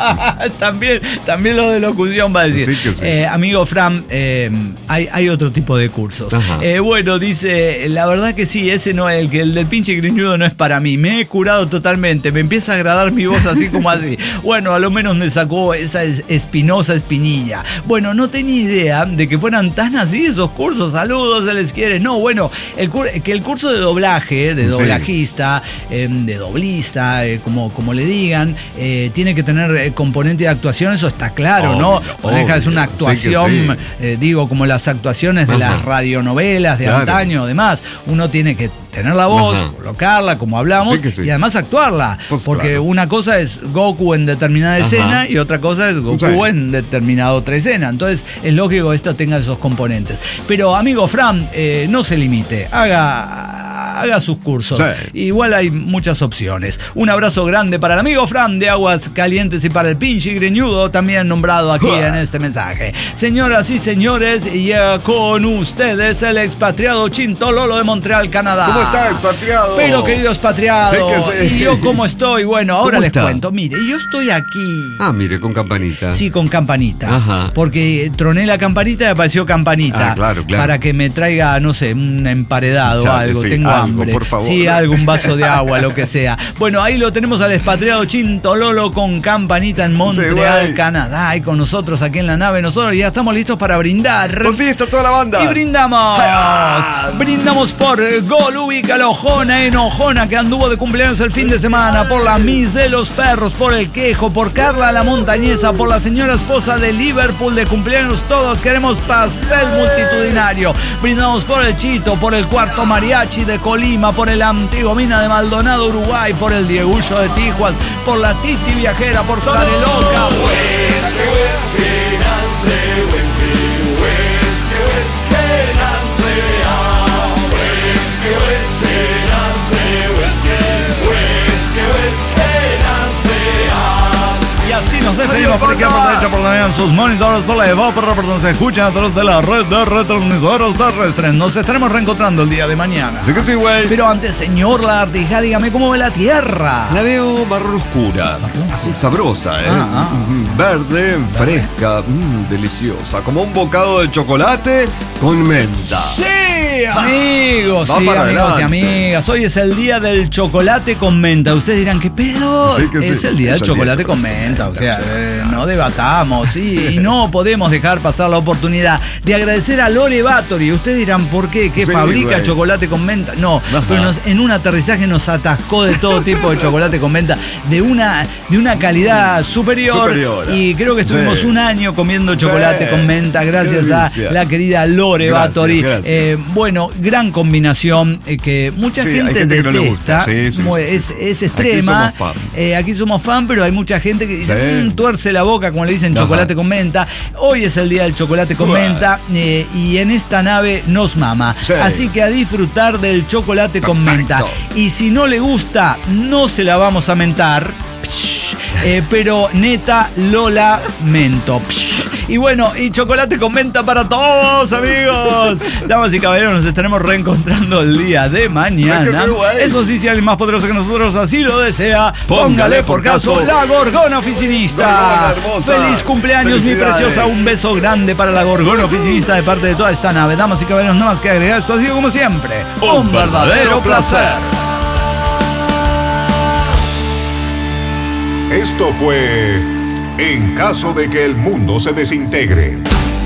también lo de locución va a decir. Sí que sí. Amigo Fran, hay otro tipo de cursos. Ajá. Bueno, dice, la verdad que sí, ese no es el del pinche greñudo no es para mí. Me he curado totalmente, me empieza a agradar mi voz así como así. Bueno, a lo menos me sacó esa espinosa espinilla. Bueno, no tenía idea de que fueran tan así esos cursos. Saludos, se les quiere. No, bueno, que el curso de doblaje, de doblajista, de doblista, como le digan, tiene que tener componente de actuación, eso está claro, ¿no? Obvio. Es una actuación, digo, como las actuaciones de las radionovelas de antaño, demás. Uno tiene que tener la voz, colocarla, como hablamos, y además actuarla. Pues porque claro. una cosa es Goku en determinada escena y otra cosa es Goku en determinada otra escena. Entonces es lógico que esto tenga esos componentes. Pero, amigo Fran, no se limite, haga sus cursos. Igual hay muchas opciones. Un abrazo grande para el amigo Fran de Aguas Calientes y para el pinche greñudo, también nombrado aquí en este mensaje. Señoras y señores, llega con ustedes el expatriado Chintololo de Montreal, Canadá. ¿Cómo está, expatriado? Pero, querido expatriado, Sí. ¿y yo cómo estoy? Bueno, ahora ¿Cómo les está? cuento. Mire, yo estoy aquí. Mire, con campanita. Sí, con campanita. Ajá. Porque troné la campanita y apareció campanita. Claro. Para que me traiga, no sé, un emparedado o algo. Sí, Tengo hambre. hambre. por favor. Sí, algún vaso de agua, lo que sea. Bueno, ahí lo tenemos al expatriado Chintololo con campanita en Montreal, Canadá, y con nosotros aquí en la nave. Nosotros ya estamos listos para brindar. Pues sí, está toda la banda. Y brindamos. Brindamos por Golúbica Ojona en Ojona, que anduvo de cumpleaños el fin de semana, por la Miss de los Perros, por el Quejo, por Carla la Montañesa, por la señora esposa de Liverpool de cumpleaños. Todos queremos pastel multitudinario. Brindamos por el Chito, por el Cuarto Mariachi de Colima, por el Antiguo Mina de Maldonado, Uruguay, por el Diegullo de Tijuas, por la Titi Viajera, por Sareloca. Y así nos despedimos por aquí, por derecha, por la mañana, en sus monitores, por la EVO, por donde se escuchan a través de la red de retransmisores terrestres. Nos estaremos reencontrando el día de mañana. Sí que sí, güey. Pero antes, señor Lagartija, dígame cómo ve la Tierra. La veo marrón oscura, así sabrosa, ¿eh? Verde, fresca, deliciosa, como un bocado de chocolate con menta. Sí, amigos, Va sí, para amigos y adelante. amigas. Hoy es el día del chocolate con menta. Ustedes dirán, ¿qué pedo? Sí que sí. Es el día del chocolate con menta. O sea, no debatamos. Y no podemos dejar pasar la oportunidad de agradecer a Lore Bathory. Ustedes dirán, ¿por qué? ¿Qué Sí, fabrica güey. chocolate con menta? No, Ajá. pero en un aterrizaje nos atascó de todo tipo de chocolate con menta, de una calidad superior. Y creo que estuvimos un año comiendo chocolate con menta gracias a la querida Lore Bathory. Bueno, gran combinación que mucha Sí, hay gente gente que no le detesta. gusta. Sí, sí. Es extrema. Aquí somos fan, pero hay mucha gente que dice, tuerce la boca, como le dicen, chocolate con menta. Hoy es el día del chocolate con menta y en esta nave nos mama. Sí. Así que a disfrutar del chocolate con menta. Y si no le gusta, no se la vamos a mentar. Pero neta, lo lamento. Y bueno, y chocolate con menta para todos, amigos. Damas y caballeros, nos estaremos reencontrando el día de mañana. Eso sí, si alguien más poderoso que nosotros así lo desea, póngale por caso la Gorgona Oficinista. Feliz cumpleaños, mi preciosa. Un beso grande para la Gorgona Oficinista de parte de toda esta nave. Damas y caballeros, nada más que agregar. Esto ha sido, como siempre, un verdadero placer. Esto fue En caso de que el mundo se desintegre.